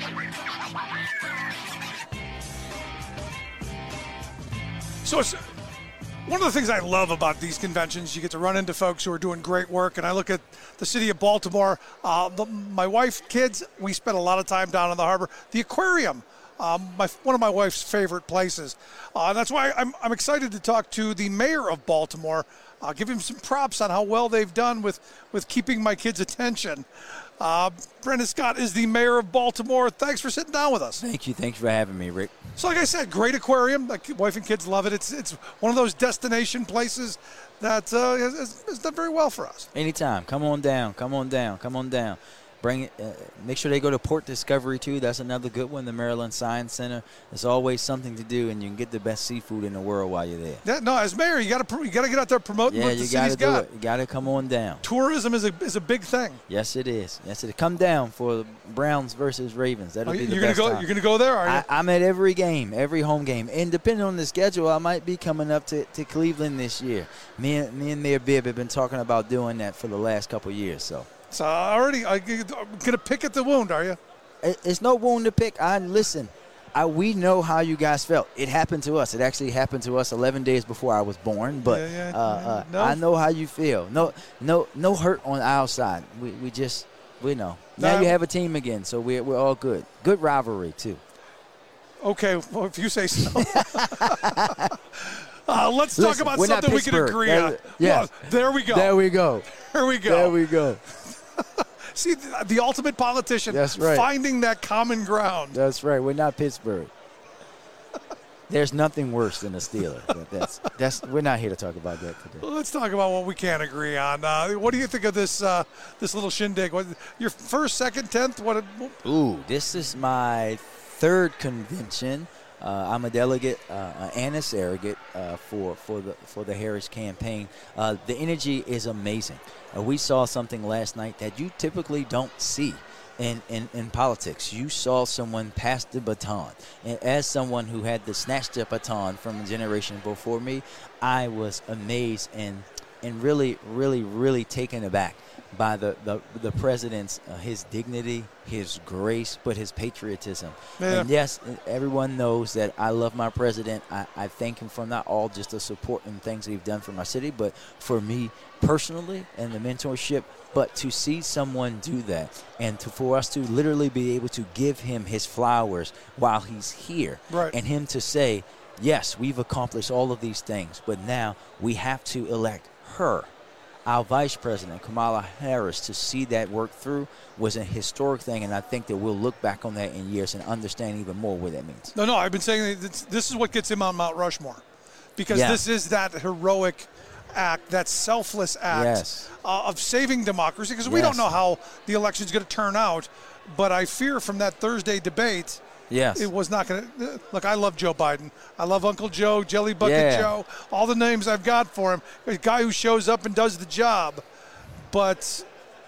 So it's one of the things I love about these conventions, you get to run into folks who are doing great work. And I look at the city of Baltimore. Uh, the, my wife, kids, we spent a lot of time down in the harbor. The aquarium, um, my, one of my wife's favorite places. Uh, that's why I'm, I'm excited to talk to the mayor of Baltimore. I'll give him some props on how well they've done with, with keeping my kids' attention. Uh, Brendan Scott is the mayor of Baltimore. Thanks for sitting down with us. Thank you. Thanks for having me, Rick. So like I said, great aquarium. Like, wife and kids love it. It's it's one of those destination places that uh, has, has done very well for us. Anytime. Come on down. Come on down. Come on down. Bring it. Uh, make sure they go to Port Discovery, too. That's another good one, the Maryland Science Center. There's always something to do, and you can get the best seafood in the world while you're there. Yeah, no, as mayor, you got to you got to get out there promoting yeah, what the you gotta city's do got. It. You got to come on down. Tourism is a is a big thing. Yes, it is. Yes, it is. Come down for the Browns versus Ravens. That'll oh, be the you're best gonna go, time. You're going to go there, are you? I, I'm at every game, every home game. And depending on the schedule, I might be coming up to, to Cleveland this year. Me and, me and Mayor Bibb have been talking about doing that for the last couple of years, so. So already, I'm going to pick at the wound, are you? It's no wound to pick. I listen. I, we know how you guys felt. It happened to us. It actually happened to us eleven days before I was born. But yeah, yeah, uh, uh, no. I know how you feel. No, no, no hurt on our side. We, we just, we know. Now no. you have a team again, so we're we're all good. Good rivalry too. Okay, well, if you say so. uh, let's talk Listen, about we're something not we can Pittsburgh. agree That- on. yeah. Well, there we go. There we go. There we go. There we go. See, the, the ultimate politician. That's right. Finding that common ground. That's right. We're not Pittsburgh. There's nothing worse than a Steeler. That- That's that's. We're not here to talk about that today. Well, let's talk about what we can agree on. Uh, what do you think of this uh, this little shindig? What, your first, second, tenth? What? Ooh, this is my third convention. Uh, I'm a delegate uh, and a surrogate uh, for for the for the Harris campaign. Uh, the energy is amazing. Uh, we saw something last night that you typically don't see in, in, in politics. You saw someone pass the baton. And as someone who had to snatch the baton from a generation before me, I was amazed and and really, really, really taken aback by the, the, the president's, uh, his dignity, his grace, but his patriotism. Yeah. And yes, everyone knows that I love my president. I, I thank him for not all just the support and things that he's done for my city, but for me personally and the mentorship. But to see someone do that and to, for us to literally be able to give him his flowers while he's here, right. and him to say, yes, we've accomplished all of these things, but now we have to elect her, our vice president, Kamala Harris, to see that work through was a historic thing, and I think that we'll look back on that in years and understand even more what that means. No, no, I've been saying that this is what gets him on Mount Rushmore, because Yeah. this is that heroic act, that selfless act yes. uh, of saving democracy, because we yes. don't know how the election is going to turn out. But I fear from that Thursday debate, yes. it was not going to. Look, I love Joe Biden. I love Uncle Joe, Jelly Bucket yeah. Joe, all the names I've got for him. A guy who shows up and does the job. But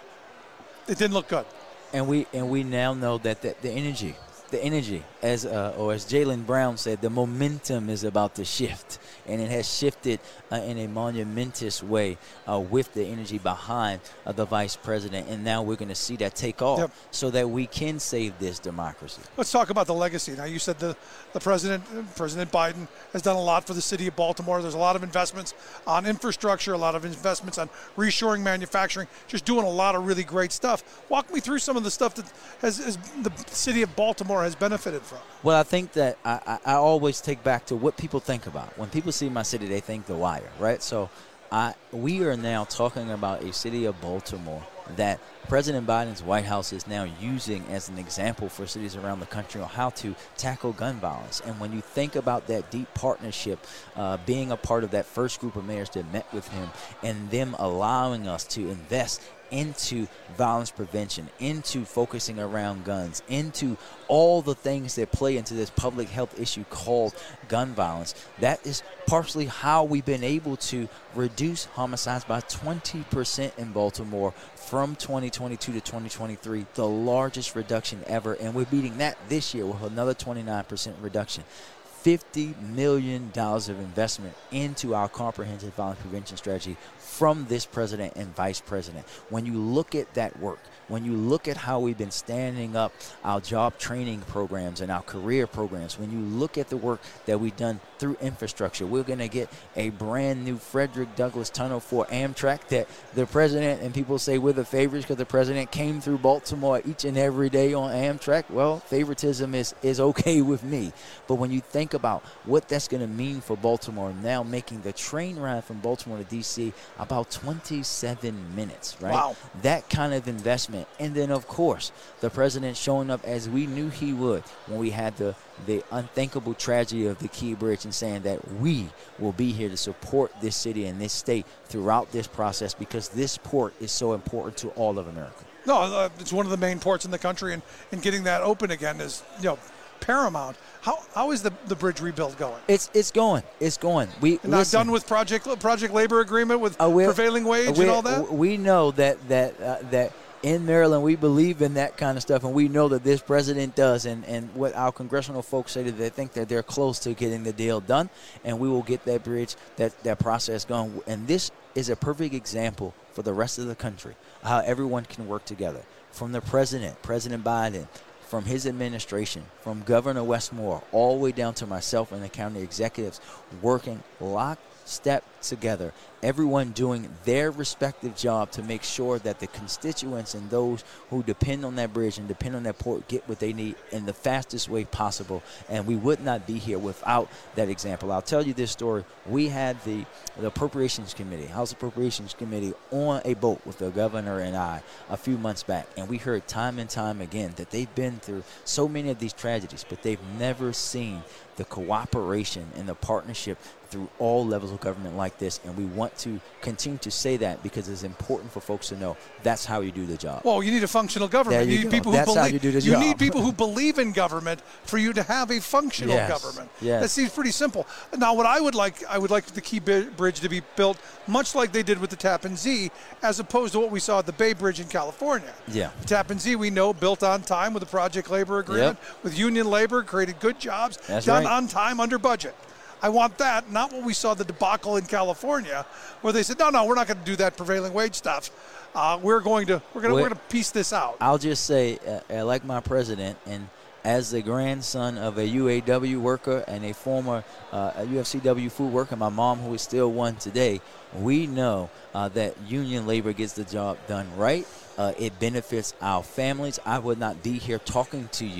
it didn't look good. And we and we now know that the, the energy, the energy, as uh, or as Jaylen Brown said, the momentum is about to shift, and it has shifted uh, in a monumentous way uh, with the energy behind uh, the vice president. And now we're going to see that take off, yep. so that we can save this democracy. Let's talk about the legacy. Now, you said the the president, President Biden, has done a lot for the city of Baltimore. There's a lot of investments on infrastructure, a lot of investments on reshoring manufacturing, just doing a lot of really great stuff. Walk me through some of the stuff that has, has the city of Baltimore has benefited from. Well, I think that I, I, I always take back to what people think about. When people see my city, they think The Wire, right? So I, we are now talking about a city of Baltimore that President Biden's White House is now using as an example for cities around the country on how to tackle gun violence. And when you think about that deep partnership, uh, being a part of that first group of mayors that met with him and them allowing us to invest into violence prevention, into focusing around guns, into all the things that play into this public health issue called gun violence. That is partially how we've been able to reduce homicides by twenty percent in Baltimore from twenty twenty-two to twenty twenty-three, the largest reduction ever, and we're beating that this year with another twenty-nine percent reduction. fifty million dollars of investment into our comprehensive violence prevention strategy from this president and vice president. When you look at that work, when you look at how we've been standing up our job training programs and our career programs, when you look at the work that we've done through infrastructure, we're going to get a brand new Frederick Douglass Tunnel for Amtrak that the president, and people say we're the favorites because the president came through Baltimore each and every day on Amtrak. Well, favoritism is, is okay with me. But when you think about what that's going to mean for Baltimore, now making the train ride from Baltimore to D C about twenty-seven minutes, right? Wow. That kind of investment. And then, of course, the president showing up as we knew he would when we had the, the unthinkable tragedy of the Key Bridge, and saying that we will be here to support this city and this state throughout this process because this port is so important to all of America. No, uh, it's one of the main ports in the country, and, and getting that open again is, you know, paramount. How how is the, the bridge rebuild going? It's it's going. It's going. We and not done with project project labor agreement with uh, prevailing wage and all that? We know that that uh, that in Maryland we believe in that kind of stuff, and we know that this president does. And, and what our congressional folks say that they think that they're close to getting the deal done, and we will get that bridge, that, that process going. And this is a perfect example for the rest of the country, how everyone can work together. From the president, President Biden, from his administration, from Governor Westmore, all the way down to myself and the county executives, working lockstep together, everyone doing their respective job to make sure that the constituents and those who depend on that bridge and depend on that port get what they need in the fastest way possible. And we would not be here without that example. I'll tell you this story. We had the, the Appropriations Committee, House Appropriations Committee, on a boat with the governor and I a few months back, and we heard time and time again that they've been through so many of these tragedies, but they've never seen the cooperation and the partnership through all levels of government like this. And we want to continue to say that because it's important for folks to know that's how you do the job. Well, you need a functional government. You, you need go. people that's who believe. How you do the you job. need people who believe in government for you to have a functional yes. government. Yes. That seems pretty simple. Now, what I would like, I would like the Key Bridge to be built much like they did with the Tappan Zee, as opposed to what we saw at the Bay Bridge in California. Yeah. The Tappan Zee, we know, built on time with a project labor agreement, yep. with union labor, created good jobs, that's done right. on time, under budget. I want that, not what we saw the debacle in California, where they said, no, no, we're not going to do that prevailing wage stuff. Uh, we're going to we're going to we're going to piece this out. I'll just say, uh, like my president, and as the grandson of a U A W worker and a former uh, a U F C W food worker, my mom, who is still one today, we know uh, that union labor gets the job done right. Uh, it benefits our families. I would not be here talking to you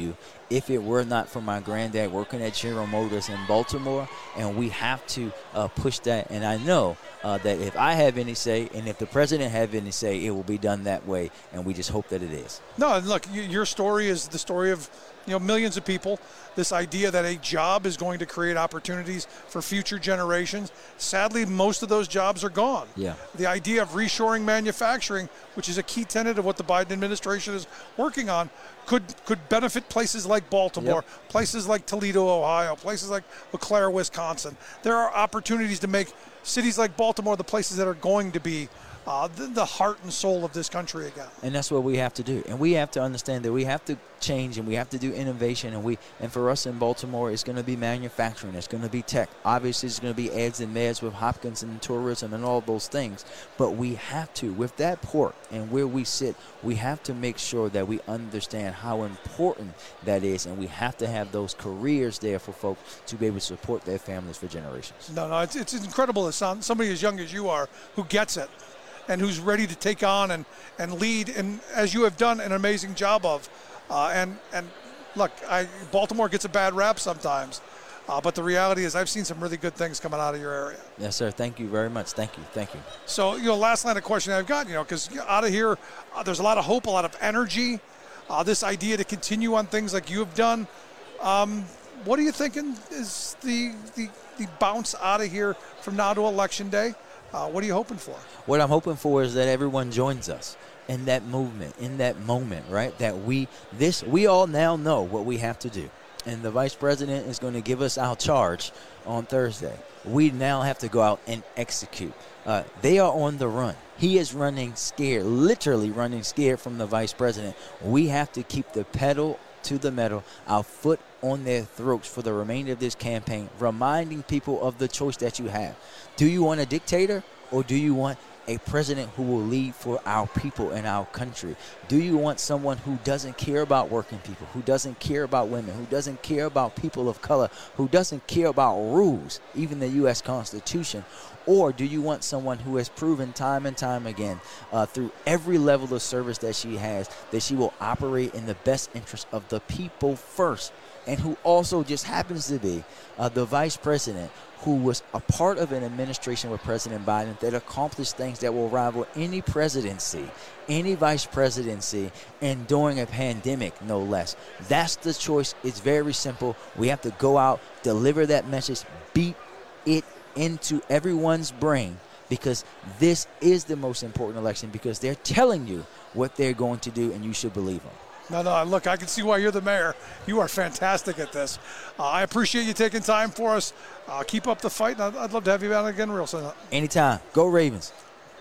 if it were not for my granddad working at General Motors in Baltimore, and we have to uh, push that. And I know uh, that if I have any say and if the president have any say, it will be done that way, and we just hope that it is. No, look, your story is the story of, you know, millions of people. This idea that a job is going to create opportunities for future generations. Sadly, most of those jobs are gone. Yeah. The idea of reshoring manufacturing, which is a key tenet of what the Biden administration is working on, could could benefit places like Baltimore, yep. places like Toledo, Ohio, places like Eau Claire, Wisconsin. There are opportunities to make cities like Baltimore the places that are going to be Uh, the, the heart and soul of this country again. And that's what we have to do. And we have to understand that we have to change and we have to do innovation. And we and for us in Baltimore, it's going to be manufacturing. It's going to be tech. Obviously, it's going to be ads and meds with Hopkins and tourism and all those things. But we have to, with that port and where we sit, we have to make sure that we understand how important that is. And we have to have those careers there for folks to be able to support their families for generations. No, no, it's, it's incredible that some, somebody as young as you are who gets it and who's ready to take on and, and lead, and as you have done an amazing job of. Uh, and, and look, I, Baltimore gets a bad rap sometimes, uh, but the reality is I've seen some really good things coming out of your area. Yes, sir. Thank you very much. Thank you. Thank you. So, you know, last line of question I've got, you know, because out of here, uh, there's a lot of hope, a lot of energy, uh, this idea to continue on things like you have done. Um, what are you thinking is the, the, the bounce out of here from now to Election Day? Uh, what are you hoping for? What I'm hoping for is that everyone joins us in that movement, in that moment, right? That we, this, we all now know what we have to do. And the vice president is going to give us our charge on Thursday. We now have to go out and execute. Uh, they are on the run. He is running scared, literally running scared from the vice president. We have to keep the pedal to the metal, our foot on their throats for the remainder of this campaign, reminding people of the choice that you have. Do you want a dictator, or do you want a president who will lead for our people and our country? Do you want someone who doesn't care about working people, who doesn't care about women, who doesn't care about people of color, who doesn't care about rules, even the U S Constitution? Or do you want someone who has proven time and time again uh, through every level of service that she has that she will operate in the best interest of the people first, and who also just happens to be uh, the vice president who was a part of an administration with President Biden that accomplished things that will rival any presidency, any vice presidency, and during a pandemic, no less. That's the choice. It's very simple. We have to go out, deliver that message, beat it into everyone's brain, because this is the most important election, because they're telling you what they're going to do, and you should believe them. No, no, look, I can see why you're the mayor. You are fantastic at this. Uh, I appreciate you taking time for us. Uh, keep up the fight, and I'd, I'd love to have you on again real soon. Anytime. Go Ravens.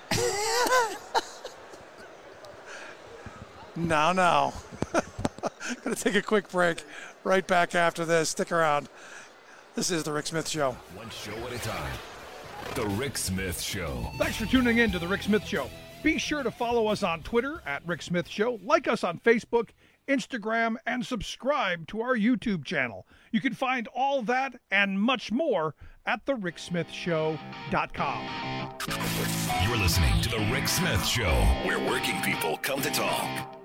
Now, now. Going to take a quick break. Right back after this. Stick around. This is The Rick Smith Show. One show at a time. The Rick Smith Show. Thanks for tuning in to The Rick Smith Show. Be sure to follow us on Twitter at Rick Smith Show, like us on Facebook, Instagram, and subscribe to our YouTube channel. You can find all that and much more at the rick smith show dot com. You're listening to The Rick Smith Show, where working people come to talk.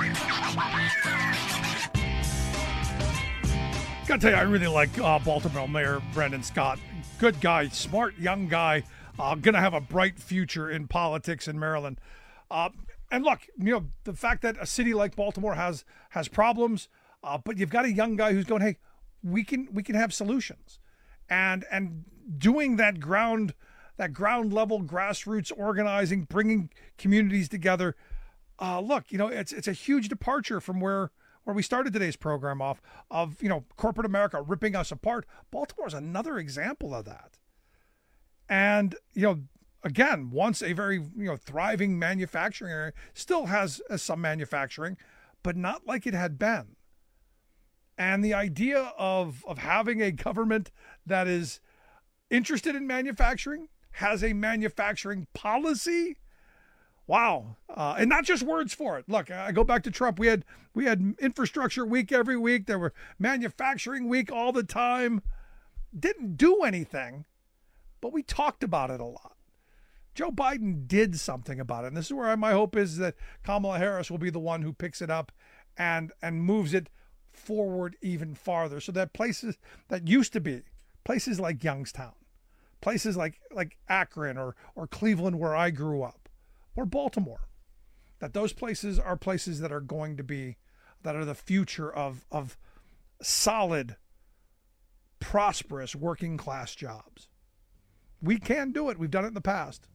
Gotta tell you, I really like uh, Baltimore Mayor Brandon Scott. Good guy, smart young guy. Uh, gonna have a bright future in politics in Maryland. Uh, and look, you know, the fact that a city like Baltimore has has problems, uh, but you've got a young guy who's going, hey, we can we can have solutions, and and doing that ground that ground level grassroots organizing, bringing communities together. Uh, look, you know, it's it's a huge departure from where where we started today's program off of, you know, corporate America ripping us apart. Baltimore is another example of that. And, you know, again, once a very, you know, thriving manufacturing area, still has uh, some manufacturing, but not like it had been. And the idea of, of having a government that is interested in manufacturing, has a manufacturing policy, wow. Uh, and not just words for it. Look, I go back to Trump. We had, we had infrastructure week every week. There were manufacturing week all the time. Didn't do anything. But we talked about it a lot. Joe Biden did something about it. And this is where my hope is that Kamala Harris will be the one who picks it up and, and moves it forward even farther so that places that used to be places like Youngstown, places like, like Akron or, or Cleveland where I grew up, or Baltimore, that those places are places that are going to be, that are the future of, of solid, prosperous working class jobs. We can do it. We've done it in the past.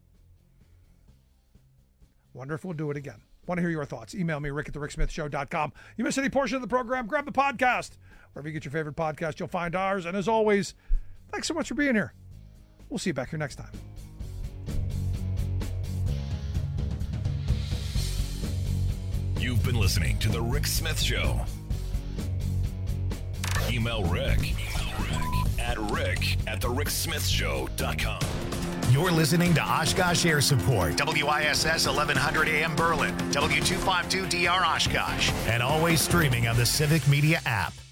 Wonder if we'll do it again. Want to hear your thoughts? Email me, rick at the rick smith show dot com. You miss any portion of the program, grab the podcast. Wherever you get your favorite podcast, you'll find ours. And as always, thanks so much for being here. We'll see you back here next time. You've been listening to The Rick Smith Show. Email Rick, Email Rick at rick at the rick smith show dot com. You're listening to Oshkosh Air Support, W I S S eleven hundred A M Berlin, W two fifty-two D R Oshkosh, and always streaming on the Civic Media app.